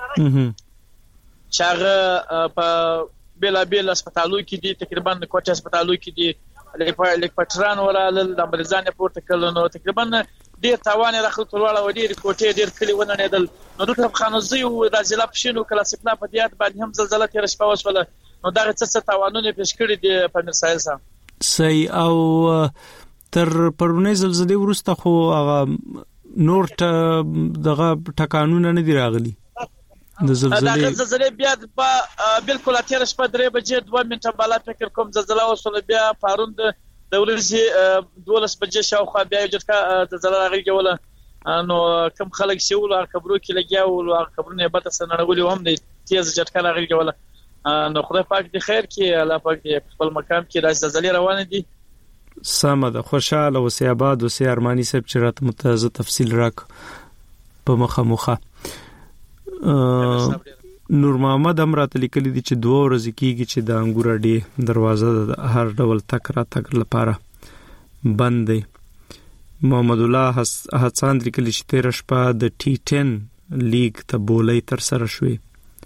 چې هغه په بلا بلا هسپتالو کې دي. تقریبا کوټه هسپتالو کې دي لیک پټران ورال د مریضانو پورته کړل. نو تقریبا ډیر تاوان راخلو ټولواله و ډیر کوټه ډیر کلی وننیدل. نو دغه خانوزي او د ضلع پښینو کلاسیکنا په دیات باندې هم زلزلہ تیر شپه وسوله. نو دا څه څه تاوانونه پیش کړی دي په امیر سهیل صاحب. صحیح. او تر پرونی زلزلې ورسته خو هغه نور دغه ټکانونه نه دی راغلي د زلزلې. دا زلزلې بیا په بالکل تیر شپه درې بجې دوه منټه بالا فکر کوم زلزلہ وسوله. بیا پاروند د ورځې دولس بجې شاوخوا بیا یو جټکا زلزلہ راغلی. نو کوم خلک شول او خبرو کې لګیاول او خبرونه به تاسو نړولې هم دي تیز جټکا راغلی. نو خدای پاک دې خیر کړي. الله پاک دې خپل مقام کې راځي. زلزلې روانه دي. سمه ده. خوشاله او سي آباد او سي ارمانی صاحب چې راته متعزه تفصیل راک په مخه مخه. نور محمد هم راته لیکلي دي چې دوه ورځې کېږي چې د انګور اډې دروازه د هر ډول تک را تک لپاره بند دی. محمد الله حسن لیکلي چې تیر شپه د ټي ټن لیگ ته بولې تر سره شوې.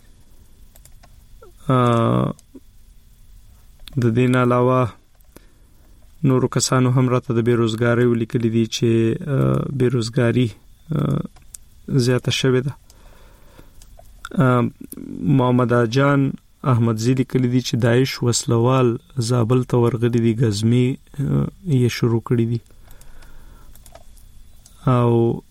د دین علاوه نورو کسانو هم راته د بیروزګاری ولیکلي دي چې بیروزګاری زیاته شوې ده. محمد جان احمد زیدی کلی دي چې داعش وسلوال زابل ته ورغلي دي. غزمي یې شروع کړی دي. او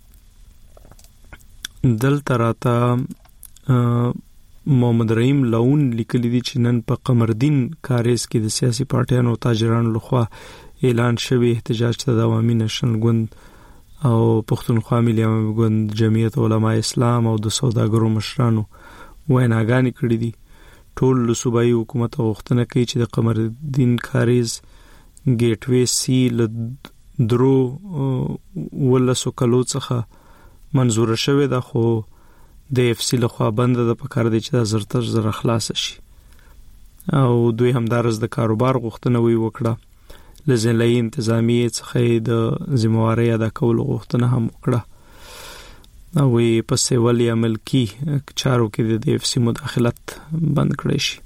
دلته راته محمد رحیم لون لیکلی دي چې نن په قمردین کاریز کې د سیاسي پارټیانو او تاجرانو لخوا اعلان شوی احتجاج ته د عوامي نشنل ګوند او پښتونخوا ملي عوامي ګوند جمعیت علماء اسلام او د سوداګرو مشرانو ویناګانې کړې دي. ټول له صوبایي حکومت غوښتنه کوي چې د قمردین کاریز ګیټ وی سی له درو ولسو کلو څخه منظور شوی ده خو د اف سی له خوا بند ده. په کار دی چې دا زر تر زر خلاص شي. او دوی همدارس د کاروبار غوښتنه وی وکړه. لزلې انتظامی څخه د ذمہواری ادا کول غوښتنه هم وکړه. او وی په سیول یا ملکی چارو کې د اف سی مداخلت بند کړی شي.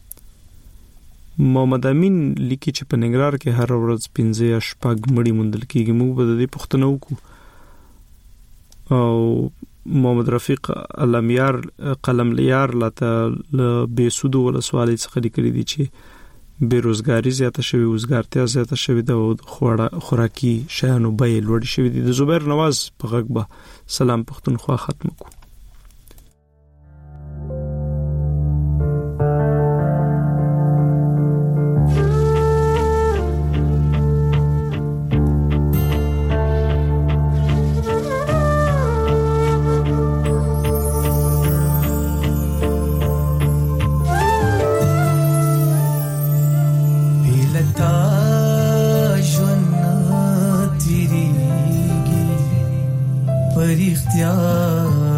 محمد امین لیکي چې په ننګرهار کې هر ورځ پنځه شپږ مړي موندل کېږي. موږ به د دې پوښتنه وکړو. او محمد رفیق علمیار قلم لیار لاته بیسودو ولسوالۍ څخه لیکلي دي چې بیروزګاری زیاته شوی، وزګارتیا زیاته شوی ده او خوړه خوراکي شیانو بیې لوړې شوې دي. د زبیر نواز په غږ به سلام پښتونخوا ختم کو. پرختیا